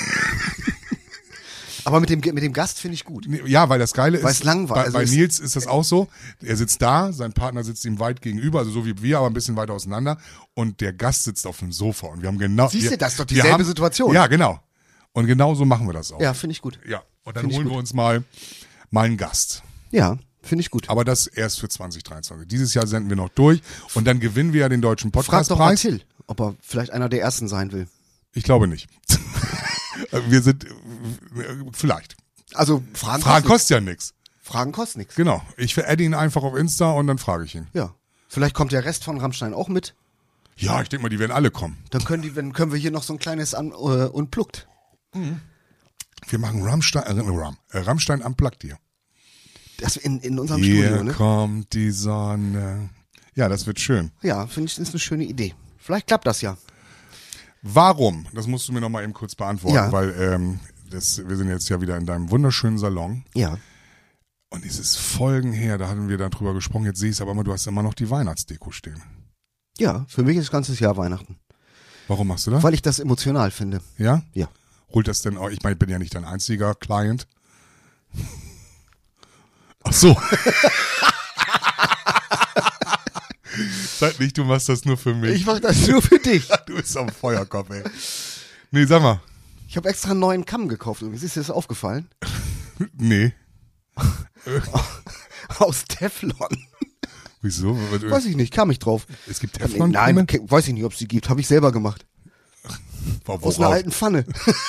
Aber mit dem Gast finde ich gut. Ja, weil das Geile ist, langweilig. Bei Nils ist das auch so, er sitzt da, sein Partner sitzt ihm weit gegenüber, also so wie wir, aber ein bisschen weiter auseinander und der Gast sitzt auf dem Sofa und wir haben genau... Siehst du, das ist doch dieselbe Situation. Ja, genau. Und genau so machen wir das auch. Ja, finde ich gut. Ja, und dann holen wir uns mal einen Gast. Ja, finde ich gut. Aber das erst für 2023. Dieses Jahr senden wir noch durch und dann gewinnen wir ja den Deutschen Podcastpreis. Frag doch mal Till, ob er vielleicht einer der Ersten sein will. Ich glaube nicht. Wir sind... Vielleicht. Also Fragen kostet ja nichts. Fragen kosten nichts. Genau. Ich adde ihn einfach auf Insta und dann frage ich ihn. Ja. Vielleicht kommt der Rest von Rammstein auch mit. Ja, ich denke mal, die werden alle kommen. Dann können wir hier noch so ein kleines Unplugged. Mhm. Wir machen Rammstein Unplugged hier. Das in unserem hier Studio, ne? Hier kommt die Sonne. Ja, das wird schön. Ja, finde ich, das ist eine schöne Idee. Vielleicht klappt das ja. Warum? Das musst du mir noch mal eben kurz beantworten, ja. Weil wir sind jetzt ja wieder in deinem wunderschönen Salon. Ja. Und es ist Folgen her, da hatten wir darüber gesprochen, jetzt sehe ich es aber immer, du hast immer noch die Weihnachtsdeko stehen. Ja, für mich ist das ganze Jahr Weihnachten. Warum machst du das? Weil ich das emotional finde. Ja? Ja. Holt das denn auch, ich meine, ich bin ja nicht dein einziger Client. Ach so. Sag nicht, du machst das nur für mich. Ich mach das nur für dich. Du bist am Feuerkopf, ey. Nee, sag mal. Ich habe extra einen neuen Kamm gekauft. Ist dir das aufgefallen? Nee. Aus Teflon. Wieso? Weiß ich nicht, kam ich drauf. Es gibt Teflon? Nein, weiß ich nicht, ob es die gibt. Habe ich selber gemacht. Aus einer alten Pfanne.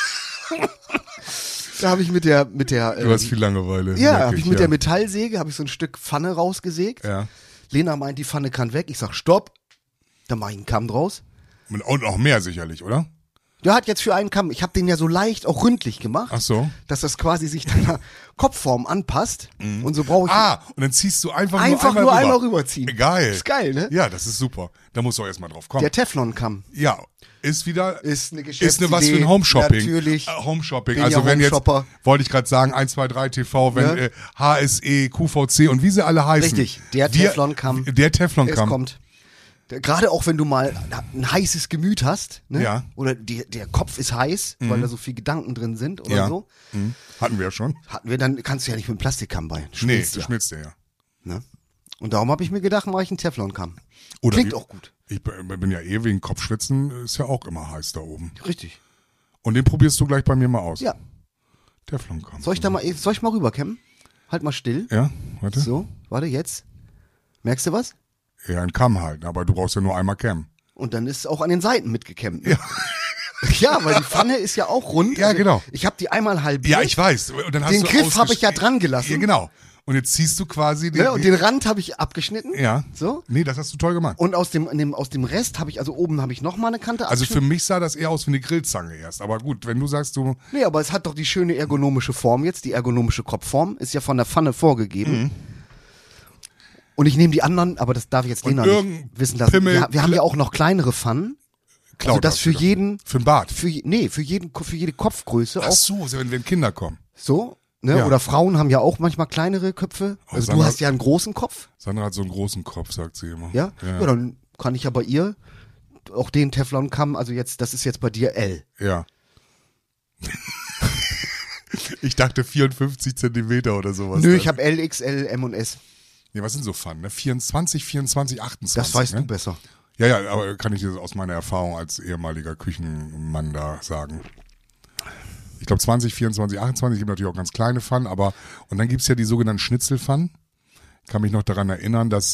Da habe ich mit der du hast viel Langeweile. Ja, habe ich mit der Metallsäge so ein Stück Pfanne rausgesägt. Ja. Lena meint, die Pfanne kann weg. Ich sag, stopp. Dann mache ich einen Kamm draus. Und noch mehr sicherlich, oder? Der hat jetzt für einen Kamm, ich habe den ja so leicht auch ründlich gemacht. Ach so. Dass das quasi sich deiner Kopfform anpasst. Mhm. Und so brauche ich... und dann ziehst du einfach nur einmal rüberziehen. Geil. Ist geil, ne? Ja, das ist super. Da musst du auch erstmal drauf kommen. Der Teflon-Kamm. Ja. Ist wieder... Ist eine Geschäftsidee. Ist was für ein Homeshopping. Natürlich. Homeshopping. Bin Also ja wenn Homeshopper. jetzt, wollte ich gerade sagen, 123 TV, wenn Ja. HSE, QVC und wie sie alle heißen. Richtig, der Teflon-Kamm. Der Teflon-Kamm. Es kommt. Gerade auch wenn du mal ein heißes Gemüt hast, ne? Ja. Oder der Kopf ist heiß, weil da so viele Gedanken drin sind oder so. Mhm. Hatten wir ja schon. Dann kannst du ja nicht mit einem Plastikkamm bei. Nee, du schmilzt ja. Ne? Und darum habe ich mir gedacht, mache ich einen Teflonkamm. Oder klingt auch gut. Ich bin ja wegen Kopfschwitzen, ist ja auch immer heiß da oben. Richtig. Und den probierst du gleich bei mir mal aus. Ja. Teflonkamm. Soll ich mal rüberkämmen? Halt mal still. Ja, warte. So, warte, jetzt. Merkst du was? Ja, ein Kamm halt, aber du brauchst ja nur einmal Kämmen. Und dann ist auch an den Seiten mitgekämmt. Ne? Ja. Ja, weil die Pfanne ist ja auch rund. Ja, genau. Ich habe die einmal halbiert. Ja, ich weiß. Und dann hast Den du Griff habe ich ja dran gelassen. Ja, genau. Und jetzt ziehst du quasi den... Ja, und den Rand habe ich abgeschnitten. Ja. So. Nee, das hast du toll gemacht. Und aus dem Rest habe ich, also oben habe ich noch mal eine Kante Also abgeschnitten. für mich sah das eher aus wie eine Grillzange erst. Aber gut, wenn du sagst, du... Nee, aber es hat doch die schöne ergonomische Form jetzt. Die ergonomische Kopfform ist ja von der Pfanne vorgegeben. Mhm. Und ich nehme die anderen, aber das darf ich jetzt Lena nicht wissen lassen. Wir haben ja auch noch kleinere Pfannen. Also das für jeden... Für ein Bad? Für jede Kopfgröße auch. Ach so, wenn Kinder kommen. So, ne? Ja. Oder Frauen haben ja auch manchmal kleinere Köpfe. Also Sandra, du hast ja einen großen Kopf. Sandra hat so einen großen Kopf, sagt sie immer. Ja? Ja, dann kann ich ja bei ihr auch den Teflonkamm, also jetzt, das ist jetzt bei dir L. Ja. Ich dachte 54 Zentimeter oder sowas. Nö, ich habe L, XL, M und S. Nee, was sind so Pfannen? Ne? 24, 28. Das weißt du besser. Ja, aber kann ich dir aus meiner Erfahrung als ehemaliger Küchenmann da sagen. Ich glaube 20, 24, 28 gibt natürlich auch ganz kleine Pfannen, aber und dann gibt's ja die sogenannten Schnitzelpfannen. Ich kann mich noch daran erinnern, dass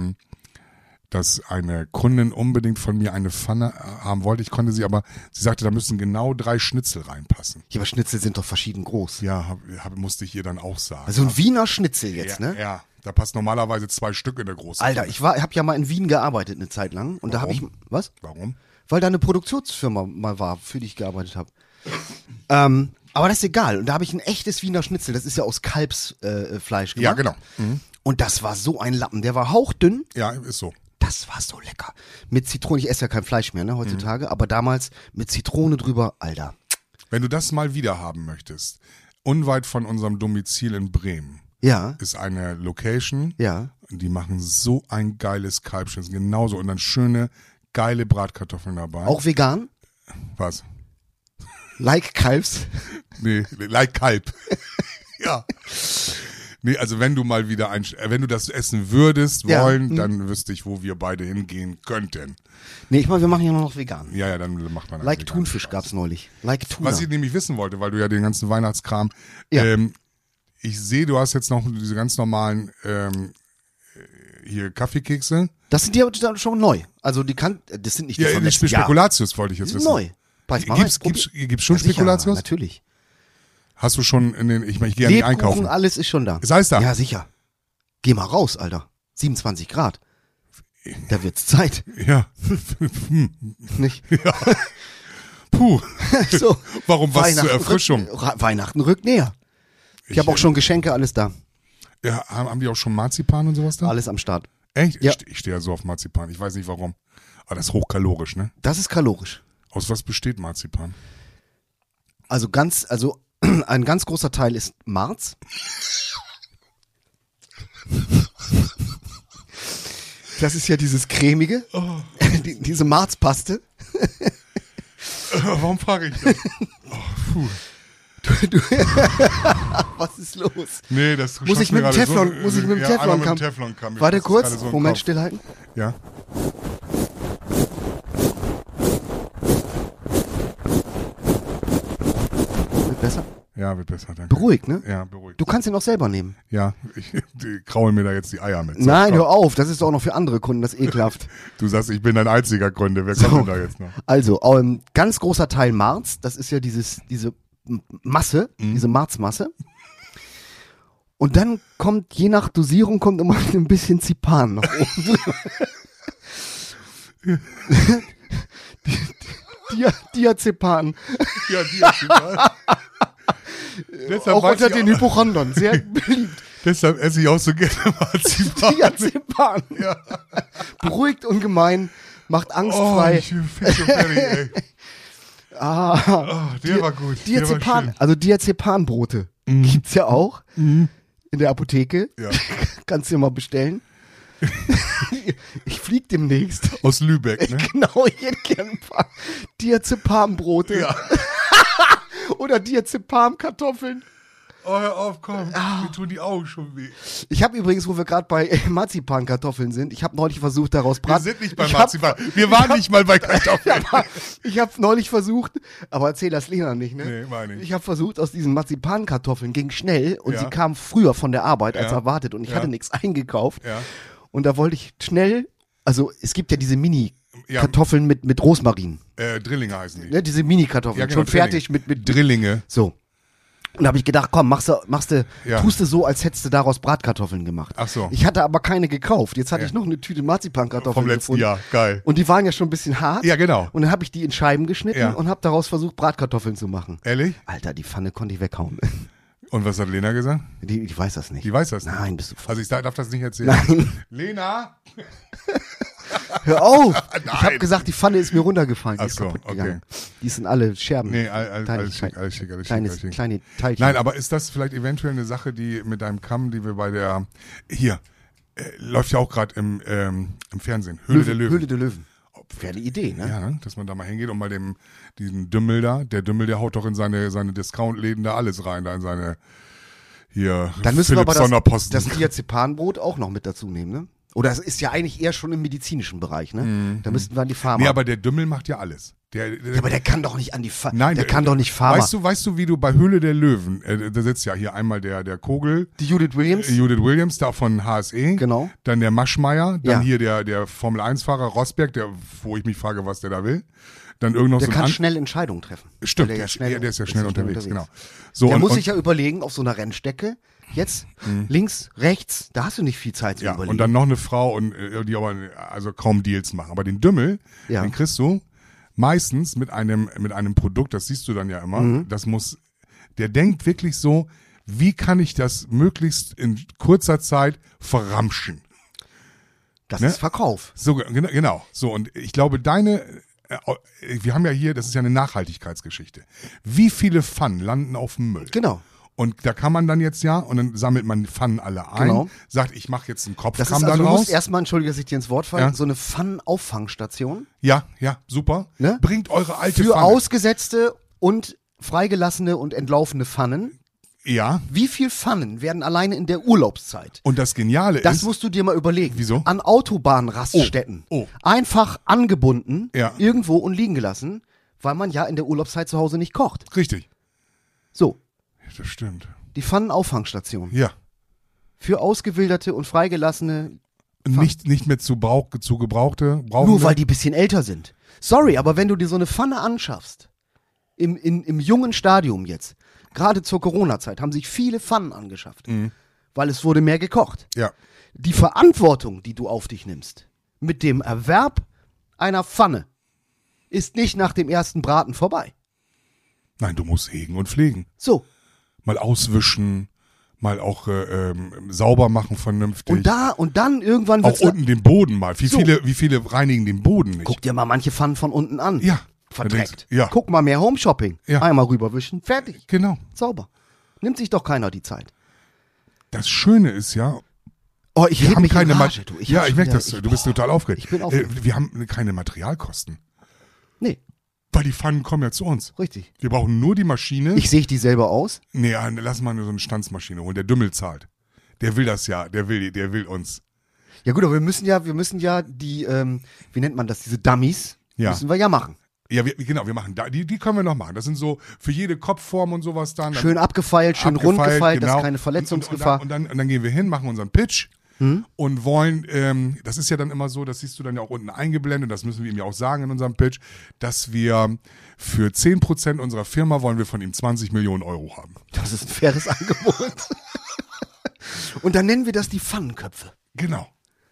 eine Kundin unbedingt von mir eine Pfanne haben wollte. Ich konnte sie, aber sie sagte, da müssen genau 3 Schnitzel reinpassen. Ja, aber Schnitzel sind doch verschieden groß. Ja, musste ich ihr dann auch sagen. Also ein Wiener Schnitzel jetzt, ja, ne? Ja, da passt normalerweise 2 Stück in der großen Alter, Pfanne. ich habe ja mal in Wien gearbeitet eine Zeit lang. Und da habe ich, was? Warum? Weil da eine Produktionsfirma mal war, für die ich gearbeitet habe. Aber das ist egal. Und da habe ich ein echtes Wiener Schnitzel, das ist ja aus Kalbsfleisch gemacht. Ja, genau. Mhm. Und das war so ein Lappen, der war hauchdünn. Ja, ist so. Das war so lecker. Mit Zitrone, ich esse ja kein Fleisch mehr, ne, heutzutage, aber damals mit Zitrone drüber, Alter. Wenn du das mal wieder haben möchtest, unweit von unserem Domizil in Bremen, ja, ist eine Location, ja, Die machen so ein geiles Kalbschnitzel, genauso. Und dann schöne, geile Bratkartoffeln dabei. Auch vegan? Was? Like Kalbs? Nee, like Kalb. Ja. Nee, also wenn du mal wieder wenn du das essen würdest wollen, dann wüsste ich, wo wir beide hingehen könnten. Nee, ich meine, wir machen ja nur noch vegan. Ja, dann macht man Like Thunfisch gab's neulich. Like Tuna. Was ich nämlich wissen wollte, weil du ja den ganzen Weihnachtskram, ich sehe, du hast jetzt noch diese ganz normalen hier Kaffeekekse. Das sind die schon neu. Also das sind nicht die von letztem Jahr. Spekulatius wollte ich jetzt wissen. Neu. Gibt's schon Spekulatius? Natürlich. Hast du schon ich gehe ja nicht einkaufen. Alles ist schon da. Ist alles da? Ja, sicher. Geh mal raus, Alter. 27 Grad. Da wird's Zeit. Ja. Nicht? Ja. Puh. So. Warum was zur Erfrischung? Weihnachten rückt näher. Ich habe auch schon Geschenke, alles da. Ja, haben die auch schon Marzipan und sowas da? Alles am Start. Echt? Ja. Ich stehe ja so auf Marzipan. Ich weiß nicht warum. Aber das ist hochkalorisch, ne? Das ist kalorisch. Aus was besteht Marzipan? Also ein ganz großer Teil ist Marz. Das ist ja dieses cremige, diese Marzpaste. Warum frage ich das? Puh. Was ist los? Nee, das muss ich mit dem Teflonkamm. Warte kurz, so Moment, stillhalten. Ja. Wird besser? Ja, wird besser, danke. Beruhigt, ne? Ja, beruhigt. Du kannst ihn auch selber nehmen. Ja, die kraulen mir da jetzt die Eier mit. Nein, hör auf, das ist auch noch für andere Kunden, das ist ekelhaft. Du sagst, ich bin dein einziger Kunde, wer kommt denn da jetzt noch? Also, ganz großer Teil Marz, das ist ja diese Masse, diese Marzmasse. Und dann kommt, je nach Dosierung, kommt immer ein bisschen Zipan nach oben. Diazepan. Ja, Diazepan. Auch unter den Hypochondern, sehr beliebt. Deshalb esse ich auch so gerne Marzipan. Diazepan. Ja. Beruhigt ungemein, macht angstfrei. Ich bin fix und fertig, ey. Der war gut. Diazepan, also Diazepanbrote gibt's ja auch in der Apotheke. Ja. Kannst du dir mal bestellen. Ich flieg demnächst. Aus Lübeck, ne? Genau, ich hätte gerne ein paar Diazepanbrote. Ja. Oder Diazepam-Kartoffeln. Oh, hör auf, komm. Mir tun die Augen schon weh. Ich habe übrigens, wo wir gerade bei Marzipan-Kartoffeln sind, ich habe neulich versucht, daraus Wir sind nicht bei Marzipan. Wir waren nicht mal bei Kartoffeln. Ich habe neulich versucht, aber erzähl das Lena nicht, ne? Nee, meine ich. Ich habe versucht, aus diesen Marzipan-Kartoffeln, ging schnell und sie kamen früher von der Arbeit als erwartet und ich hatte nichts eingekauft. Ja. Und da wollte ich schnell, also es gibt ja diese Mini-Kartoffeln mit Rosmarin. Drillinge heißen die. Ne, diese Mini-Kartoffeln, ja, genau, schon fertig mit Drillinge. So. Und da habe ich gedacht, komm, tust du so, als hättest du daraus Bratkartoffeln gemacht. Ach so. Ich hatte aber keine gekauft. Jetzt hatte ich noch eine Tüte Marzipankartoffeln vom letzten gefunden. Jahr, geil. Und die waren ja schon ein bisschen hart. Ja, genau. Und dann habe ich die in Scheiben geschnitten und habe daraus versucht, Bratkartoffeln zu machen. Ehrlich? Alter, die Pfanne konnte ich weghauen. Und was hat Lena gesagt? Die weiß das nicht. Die weiß das nicht? Nein, bist du Also ich darf das nicht erzählen. Nein. Lena! Hör auf! Nein. Ich habe gesagt, die Pfanne ist mir runtergefallen. Die Ach ist so, kaputt gegangen. okay. Die sind alle Scherben. Nee, alles schick. Kleine Teilchen. Nein, aber ist das vielleicht eventuell eine Sache, die mit deinem Kamm, die wir bei der, hier, läuft ja auch gerade im Fernsehen, Höhle der Löwen. Wäre eine Idee, ne? Ja, dass man da mal hingeht und mal diesen Dümmel da, der doch in seine Discount-Läden da alles rein, da in seine, hier, dann müssen Philips wir aber Sonderposten. das Diazepanbrot auch noch mit dazu nehmen, ne? Oder es ist ja eigentlich eher schon im medizinischen Bereich, ne? Da müssten wir an die Pharma. Nee, aber der Dümmel macht ja alles. Ja, aber der kann doch nicht an die Pharma. Nein, der kann doch nicht Pharma. Weißt du, wie du bei Höhle der Löwen, da sitzt ja hier einmal der Kogel. Die Judith Williams, da von HSE. Genau. Dann der Maschmeyer, dann hier der Formel-1-Fahrer Rosberg, wo ich mich frage, was der da will. Dann irgend der kann schnell Entscheidungen treffen. Stimmt, der ist ja schnell unterwegs, genau. So, der muss sich ja überlegen, auf so einer Rennstrecke, jetzt links, rechts, da hast du nicht viel Zeit zu überlegen. Und dann noch eine Frau, die aber also kaum Deals machen. Aber den Dümmel, den kriegst du meistens mit einem Produkt, das siehst du dann ja immer, der denkt wirklich so, wie kann ich das möglichst in kurzer Zeit verramschen? Das ist Verkauf. So, genau. So, und ich glaube, wir haben ja hier, das ist ja eine Nachhaltigkeitsgeschichte. Wie viele Pfannen landen auf dem Müll? Genau. Und da kann man dann jetzt und dann sammelt man Pfannen alle ein, Genau. sagt, ich mache jetzt einen Kopf, Das kam ist dann also, du raus. musst erstmal, entschuldige, dass ich dir ins Wort falle, Ja. so eine Pfannenauffangstation. Ja, super. Ne? Bringt eure alte Für Pfanne. ausgesetzte und freigelassene und entlaufene Pfannen. Ja. Wie viel Pfannen werden alleine in der Urlaubszeit? Und das Geniale Das ist, musst du dir mal überlegen. Wieso? An Autobahnraststätten. Oh. Einfach angebunden, Ja. irgendwo und liegen gelassen, weil man ja in der Urlaubszeit zu Hause nicht kocht. richtig. So, Das stimmt. die Pfannenauffangstation. Ja. Für ausgewilderte und freigelassene, Nicht mehr zu gebrauchte. nur weil die ein bisschen älter sind. Sorry, aber wenn du dir so eine Pfanne anschaffst, im jungen Stadium jetzt, gerade zur Corona-Zeit, haben sich viele Pfannen angeschafft, weil es wurde mehr gekocht. Ja. Die Verantwortung, die du auf dich nimmst, mit dem Erwerb einer Pfanne, ist nicht nach dem ersten Braten vorbei. Nein, du musst hegen und pflegen. So, Mal auswischen, mal auch sauber machen vernünftig. und dann irgendwann auch wird's unten den Boden mal. So. Wie viele reinigen den Boden nicht? Guck dir mal manche Pfannen von unten an. Ja. Verdreckt. Ja. Guck mal, mehr Home-Shopping. Ja. Einmal rüberwischen, fertig. Genau. Sauber. Nimmt sich doch keiner die Zeit. Das Schöne ist ja, Oh, ich wir rede haben mich in keine Rage, du. ich merke das, du bist total aufgeregt. Ich bin aufgeregt. Wir haben keine Materialkosten. Nee, Weil die Pfannen kommen ja zu uns. richtig. Wir brauchen nur die Maschine. Sehe die selber aus? Nee, lass mal nur so eine Stanzmaschine holen. Der Dümmel zahlt. Der will das ja. Der will uns. Ja gut, aber wir müssen ja die, wie nennt man das, diese Dummies, Ja. müssen wir ja machen. Ja, wir machen da. Die können wir noch machen. Das sind so für jede Kopfform und sowas dann. Schön abgefeilt, schön rund gefeilt, genau. dass keine Verletzungsgefahr. Und dann gehen wir hin, machen unseren Pitch und wollen, das ist ja dann immer so, das siehst du dann ja auch unten eingeblendet, das müssen wir ihm ja auch sagen in unserem Pitch, dass wir für 10% unserer Firma wollen wir von ihm 20 Millionen Euro haben. Das ist ein faires Angebot. Und dann nennen wir das die Pfannenköpfe. Genau.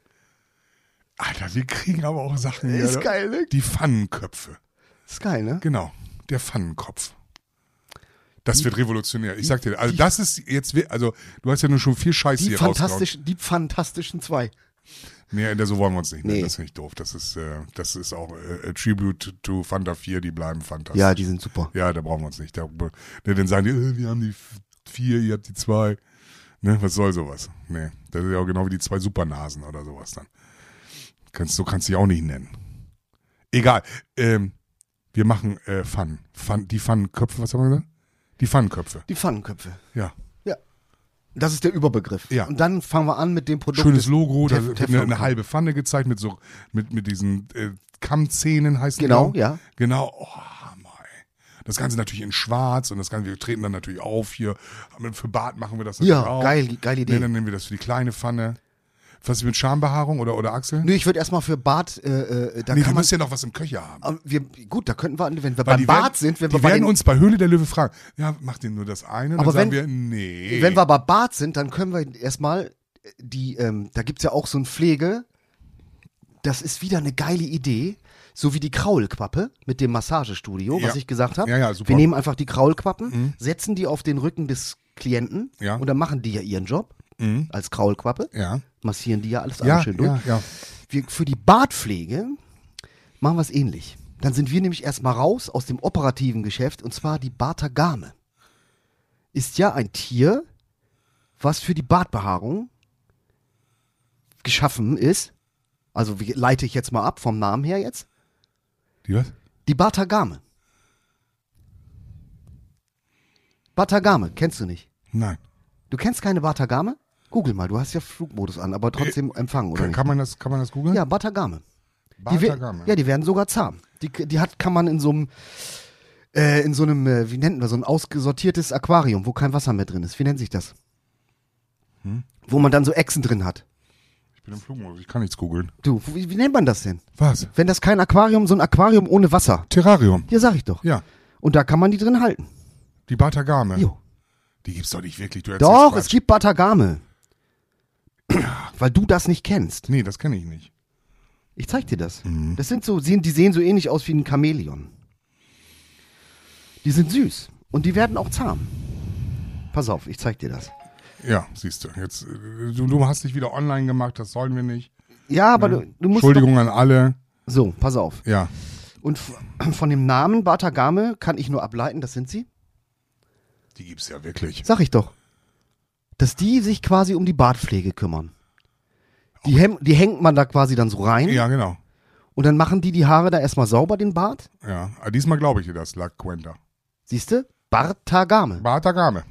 Alter, wir kriegen aber auch Sachen hier. Ist geil, ne? Die Pfannenköpfe. Ist geil, ne? Genau, der Pfannenkopf. Das wird revolutionär. Ich sag dir, also das ist jetzt, also du hast ja nur schon viel Scheiß hier rausgehauen. Die fantastischen zwei. Nee, so wollen wir uns nicht nennen, Nee. das finde ich doof. Das ist auch a Tribute to Fanta 4, die bleiben fantastisch. Ja, die sind super. Ja, da brauchen wir uns nicht. Dann sagen die, wir haben die 4, ihr habt die 2. Ne, was soll sowas? Nee, das ist ja auch genau wie die 2 Supernasen oder sowas dann. So kannst du die auch nicht nennen. Egal, wir machen die Pfannenköpfe, was haben wir gesagt? Die Pfannenköpfe. Die Pfannenköpfe. Ja. Ja. Das ist der Überbegriff. Ja. Und dann fangen wir an mit dem Produkt. Schönes Logo, da wird Teflon. eine halbe Pfanne gezeigt mit diesen Kammzähnen heißt Genau, ja. Genau. Oh, mei. Das Ganze natürlich in schwarz und das Ganze, wir treten dann natürlich auf hier. Für Bart machen wir das natürlich Ja, auch. geile Idee. Nee, dann nehmen wir das für die kleine Pfanne. Was ist mit Schambehaarung oder Axel? Nö, ich würde erstmal für Bart, da Nee, kann du man, musst ja noch was im Köcher haben. gut, da könnten wir, wenn wir Weil beim Bart sind, die werden uns bei Höhle der Löwe fragen, ja, macht den nur das eine? Und Aber dann sagen wenn- wir, nee. wenn wir bei Bart sind, dann können wir erstmal da gibt's ja auch so ein Pflege, das ist wieder eine geile Idee, so wie die Kraulquappe mit dem Massagestudio, was Ja. ich gesagt habe. Ja, super. Wir nehmen einfach die Kraulquappen, setzen die auf den Rücken des Klienten Ja. und dann machen die ja ihren Job als Kraulquappe, Ja. massieren die ja alles Ja, schön durch. ja. Für die Bartpflege machen wir es ähnlich. Dann sind wir nämlich erstmal raus aus dem operativen Geschäft und zwar die Bartagame. Ist ja ein Tier, was für die Bartbehaarung geschaffen ist. Also leite ich jetzt mal ab vom Namen her jetzt. Die was? Die Bartagame. Bartagame, kennst du nicht? Nein. Du kennst keine Bartagame? Google mal, du hast ja Flugmodus an, aber trotzdem Empfang, oder nicht? Kann man das googeln? Ja, Bartagame. Bartagame. Die werden sogar zahm. Die kann man in so einem, wie nennt man so ein ausgesortiertes Aquarium, wo kein Wasser mehr drin ist. Wie nennt sich das? Wo man dann so Echsen drin hat. Ich bin im Flugmodus, ich kann nichts googeln. Du, wie nennt man das denn? Was? Wenn das kein Aquarium, so ein Aquarium ohne Wasser. Terrarium. Ja, sag ich doch. Ja. Und da kann man die drin halten. Die Bartagame. Jo. Die gibt's doch nicht wirklich. Du erzählst Doch, Quatsch. es gibt Bartagame. Weil du das nicht kennst. Nee, das kenne ich nicht. Ich zeig dir das. Das sind die sehen so ähnlich aus wie ein Chamäleon. Die sind süß. Und die werden auch zahm. Pass auf, ich zeig dir das. Ja, siehst du. Jetzt, du hast dich wieder online gemacht, das sollen wir nicht. Ja, aber du musst Entschuldigung an alle. doch, so, pass auf. Ja. Und von dem Namen Bartagame kann ich nur ableiten, das sind sie. Die gibt's ja wirklich. Sag ich doch. Dass die sich quasi um die Bartpflege kümmern. Die hängt man da quasi dann so rein. Ja, genau. Und dann machen die Haare da erstmal sauber, den Bart. Ja, aber diesmal glaube ich dir das, La Cuenta. Siehste? Bartagame. Bartagame.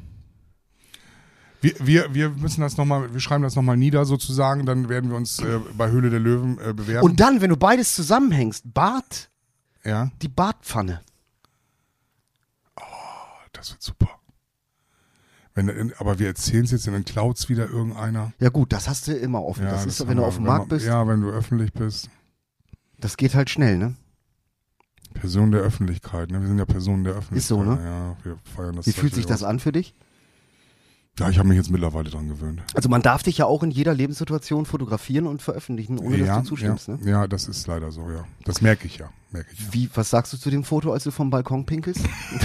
Wir müssen das nochmal, wir schreiben das nochmal nieder sozusagen, dann werden wir uns bei Höhle der Löwen bewerben. Und dann, wenn du beides zusammenhängst, Bart, ja, die Bartpfanne. Oh, das wird super. Aber wir erzählen es jetzt und dann klaut's wieder irgendeiner. Ja gut, das hast du immer offen. Ja, das ist, wenn du auf dem Markt bist. Ja, wenn du öffentlich bist. Das geht halt schnell, ne? Person der Öffentlichkeit, ne? Wir sind ja Personen der Öffentlichkeit. Ist so, ne? Ja, wir feiern das. Wie fühlt sich das an für dich? Ja, ich habe mich jetzt mittlerweile dran gewöhnt. Also man darf dich ja auch in jeder Lebenssituation fotografieren und veröffentlichen, ohne dass du zustimmst, ja, ne? Ja, das ist leider so, ja. Das merke ich ja. Was sagst du zu dem Foto, als du vom Balkon pinkelst?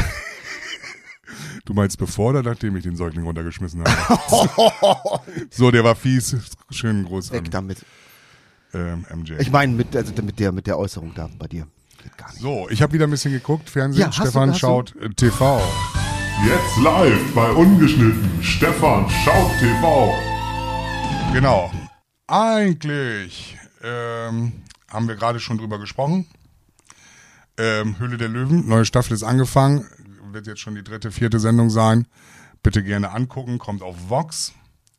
Du meinst bevor oder nachdem ich den Säugling runtergeschmissen habe? So, der war fies. Schön groß. Weg damit. MJ. Ich meine, mit der Äußerung da bei dir. Geht gar nicht. So, ich habe wieder ein bisschen geguckt. Fernsehen. Ja, Stefan schaut TV. Jetzt live bei Ungeschnitten. Stefan schaut TV. Genau. Eigentlich haben wir gerade schon drüber gesprochen. Höhle der Löwen, neue Staffel ist angefangen. Wird jetzt schon die 3., 4. Sendung sein. Bitte gerne angucken, kommt auf Vox.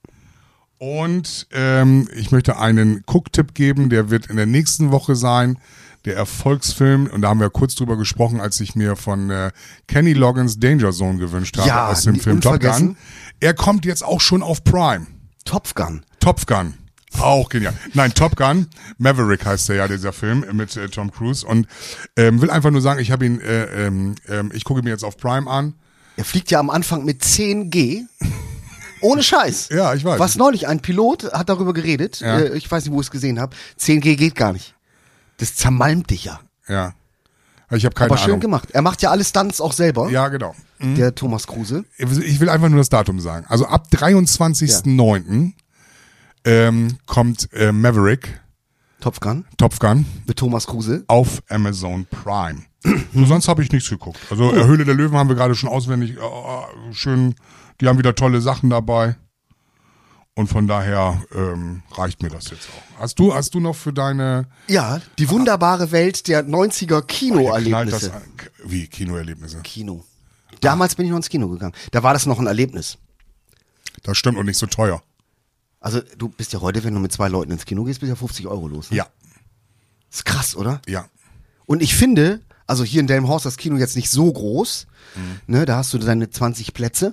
Und ich möchte einen Gucktipp geben, der wird in der nächsten Woche sein. Der Erfolgsfilm, und da haben wir kurz drüber gesprochen, als ich mir von Kenny Loggins Danger Zone gewünscht habe, aus dem Film Top Gun. Er kommt jetzt auch schon auf Prime. Top Gun. Auch genial. Nein, Top Gun, Maverick heißt der ja, dieser Film mit Tom Cruise. Und will einfach nur sagen, ich habe ihn, ich gucke mir jetzt auf Prime an. Er fliegt ja am Anfang mit 10G. Ohne Scheiß. Ja, ich weiß. Was neulich, ein Pilot hat darüber geredet, ich weiß nicht, wo ich es gesehen habe, 10G geht gar nicht. Das zermalmt dich ja. Ja. Ich habe keine Ahnung. Aber schön gemacht. Er macht ja alle Stunts auch selber. Ja, genau. Mhm. Der Thomas Kruse. Ich will einfach nur das Datum sagen. Also ab 23.09. Kommt Maverick. Top Gun. Mit Thomas Kruse. Auf Amazon Prime. Sonst habe ich nichts geguckt. Also Höhle der Löwen haben wir gerade schon auswendig. Schön, die haben wieder tolle Sachen dabei. Und von daher reicht mir das jetzt auch. Hast du noch für deine... Ja, die wunderbare Welt der 90er Kinoerlebnisse. Wie Kinoerlebnisse? Kino. Damals bin ich noch ins Kino gegangen. Da war das noch ein Erlebnis. Das stimmt und nicht so teuer. Also du bist ja heute, wenn du mit 2 Leuten ins Kino gehst, bist ja 50 € los. Ne? Ja. Ist krass, oder? Ja. Und ich finde, also hier in Delmenhorst das Kino jetzt nicht so groß. Ne, da hast du deine 20 Plätze.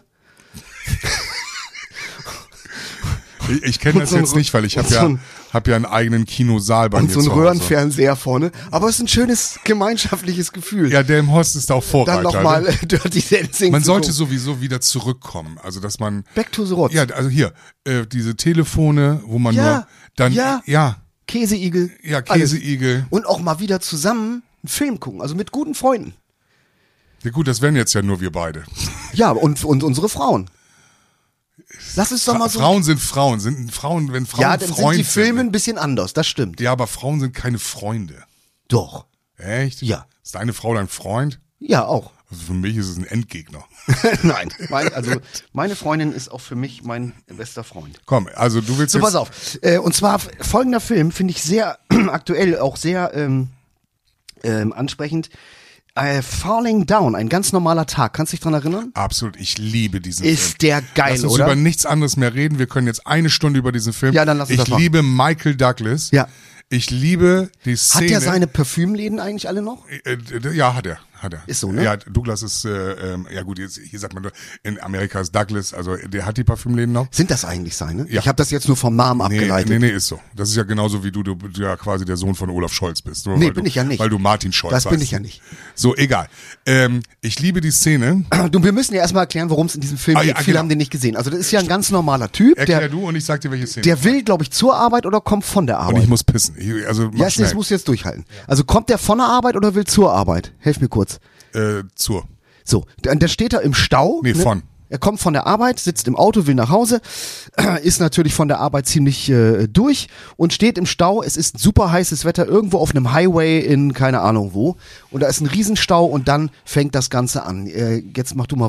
Ich kenne das jetzt nicht, weil ich habe ja einen eigenen Kinosaal bei mir zu Hause. Und so ein Röhrenfernseher vorne. Aber es ist ein schönes gemeinschaftliches Gefühl. Ja, Delmenhorst ist auch Vorreiter. Dann nochmal Dirty Dancing. Man sollte sowieso wieder zurückkommen. Also, dass man... Back to the Roots. Ja, also hier, diese Telefone, wo man nur... Dann, ja. Käseigel. Ja, Käseigel. Alles. Und auch mal wieder zusammen einen Film gucken. Also mit guten Freunden. Ja gut, das wären jetzt ja nur wir beide. Ja, und unsere Frauen. Lass es doch mal so. Frauen sind Frauen. Wenn Frauen ja, dann Freund sind die Filme ein bisschen anders, das stimmt. Ja, aber Frauen sind keine Freunde. Doch. Echt? Ja. Ist deine Frau dein Freund? Ja, auch. Also für mich ist es ein Endgegner. Nein, meine Freundin ist auch für mich mein bester Freund. Komm, also du willst so, pass auf. Und zwar folgender Film finde ich sehr aktuell, auch sehr ansprechend. Falling Down, ein ganz normaler Tag. Kannst du dich dran erinnern? Absolut, ich liebe diesen Film. Ist der geil, lass uns oder? über nichts anderes mehr reden. Wir können jetzt 1 Stunde über diesen Film. Ja, dann lass uns das machen. Ich liebe Michael Douglas. Ja. Ich liebe die Szene. Hat er seine Parfümläden eigentlich alle noch? Ja, hat er. Ist so, ne? Ja, Douglas ist, ja gut, hier sagt man, in Amerika ist Douglas, also der hat die Parfümläden noch. Sind das eigentlich seine? Ja. Ich habe das jetzt nur vom Namen abgeleitet. Nee, ist so. Das ist ja genauso wie du ja quasi der Sohn von Olaf Scholz bist. Nee, bin ich ja nicht. Weil du Martin Scholz Das bin heißt. ich ja nicht. So, egal. Ich liebe die Szene. Wir müssen ja erstmal erklären, worum es in diesem Film geht. Viele genau. haben den nicht gesehen. Also das ist ja ein ganz normaler Typ. Erklär du und ich sag dir, welche Szene. Der will, glaube ich, zur Arbeit oder kommt von der Arbeit. Und ich muss pissen. Das musst du jetzt durchhalten. Ja. Also kommt der von der Arbeit oder will zur Arbeit? Helf mir kurz. Zur. So, der steht da im Stau. Nee, von. Er kommt von der Arbeit, sitzt im Auto, will nach Hause, ist natürlich von der Arbeit ziemlich durch und steht im Stau. Es ist super heißes Wetter, irgendwo auf einem Highway in keine Ahnung wo. Und da ist ein Riesenstau und dann fängt das Ganze an. Jetzt mach du mal weiter.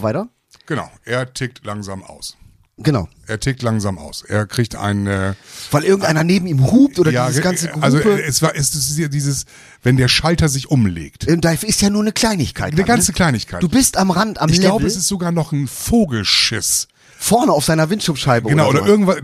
Genau, er tickt langsam aus. Genau. Er tickt langsam aus. Er kriegt ein... Weil irgendeiner neben ihm hupt oder dieses ganze Gehupe. Also es ist ja dieses, wenn der Schalter sich umlegt. Da ist ja nur eine Kleinigkeit. Eine ganze Kleinigkeit. Du bist am Rand, am Level. Level. Ich glaube, es ist sogar noch ein Vogelschiss. Vorne auf seiner Windschutzscheibe. Genau, oder so. irgendwas,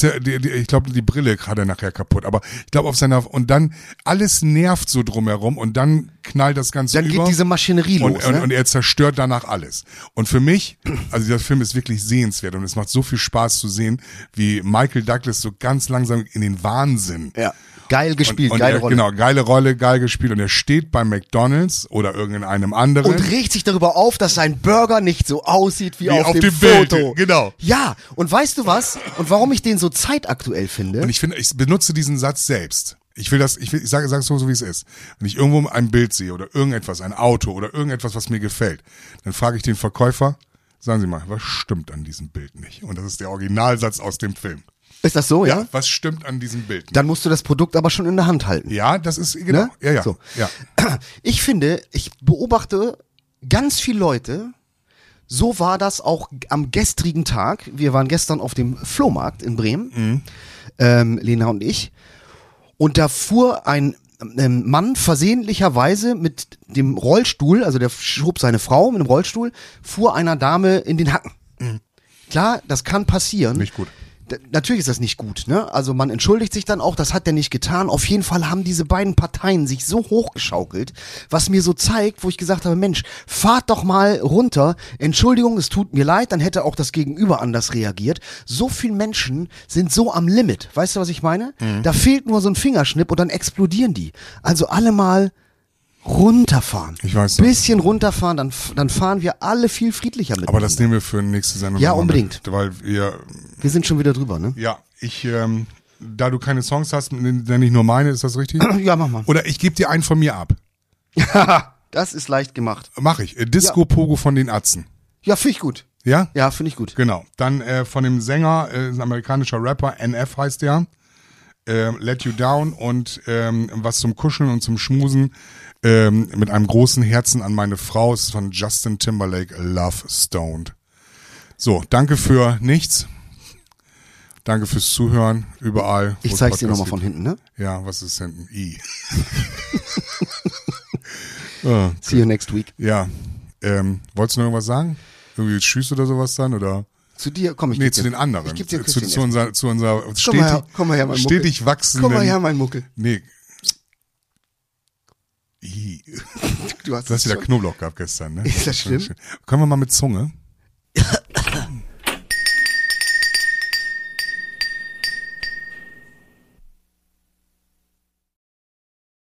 ich glaube, die Brille gerade nachher kaputt, aber ich glaube und dann alles nervt so drumherum und dann knallt das Ganze dann über. Dann geht diese Maschinerie los. Und er zerstört danach alles. Und für mich, also dieser Film ist wirklich sehenswert und es macht so viel Spaß zu sehen, wie Michael Douglas so ganz langsam in den Wahnsinn. Ja. Geil gespielt, geile Rolle. Genau, geile Rolle, geil gespielt. Und er steht bei McDonald's oder irgendeinem anderen. Und regt sich darüber auf, dass sein Burger nicht so aussieht wie auf dem Bild. Foto. Genau. Ja, und weißt du was? Und warum ich den so zeitaktuell finde? Und ich benutze diesen Satz selbst. Ich sage es so, wie es ist. Wenn ich irgendwo ein Bild sehe oder irgendetwas, ein Auto oder irgendetwas, was mir gefällt, dann frage ich den Verkäufer, sagen Sie mal, was stimmt an diesem Bild nicht? Und das ist der Originalsatz aus dem Film. Ist das so, ja? Was stimmt an diesem Bild nicht? Dann musst du das Produkt aber schon in der Hand halten. Ja, das ist, genau. Ne? Ja. So. Ja. Ich finde, ich beobachte ganz viele Leute, so war das auch am gestrigen Tag. Wir waren gestern auf dem Flohmarkt in Bremen, Lena und ich. Und da fuhr ein Mann versehentlicherweise mit dem Rollstuhl, also der schob seine Frau mit dem Rollstuhl, fuhr einer Dame in den Hacken. Mhm. Klar, das kann passieren. Nicht gut. Natürlich ist das nicht gut, ne? Also man entschuldigt sich dann auch, das hat der nicht getan. Auf jeden Fall haben diese beiden Parteien sich so hochgeschaukelt, was mir so zeigt, wo ich gesagt habe, Mensch, fahrt doch mal runter. Entschuldigung, es tut mir leid, dann hätte auch das Gegenüber anders reagiert. So viele Menschen sind so am Limit. Weißt du, was ich meine? Mhm. Da fehlt nur so ein Fingerschnipp und dann explodieren die. Also alle mal runterfahren. Ich weiß nicht. Bisschen runterfahren, dann fahren wir alle viel friedlicher mit. Aber das nehmen wir für nächste Sendung. Ja, unbedingt. Mit, weil wir sind schon wieder drüber, ne? Ja, da du keine Songs hast, nenne ich nur meine, ist das richtig? Ja, mach mal. Oder ich gebe dir einen von mir ab. Das ist leicht gemacht. Mach ich. Disco Pogo von den Atzen. Ja, finde ich gut. Ja? Ja, finde ich gut. Genau. Dann von dem Sänger, ein amerikanischer Rapper, NF heißt der, Let You Down und was zum Kuscheln und zum Schmusen mit einem großen Herzen an meine Frau, ist von Justin Timberlake, Love Stoned. So, danke für nichts. Danke fürs Zuhören, überall. Ich zeig's dir nochmal von hinten, ne? Ja, was ist hinten? I. See you next week. Ja, wolltest du noch irgendwas sagen? Irgendwie Tschüss oder sowas dann, oder? Zu dir, komm, Nee, zu den anderen. Ich geb dir zu unserer komm mal her, mein stetig wachsenden... Komm mal her, mein Muckel. Nee. Du hast wieder schon. Knoblauch gehabt gestern, ne? Ist das schlimm? Können wir mal mit Zunge?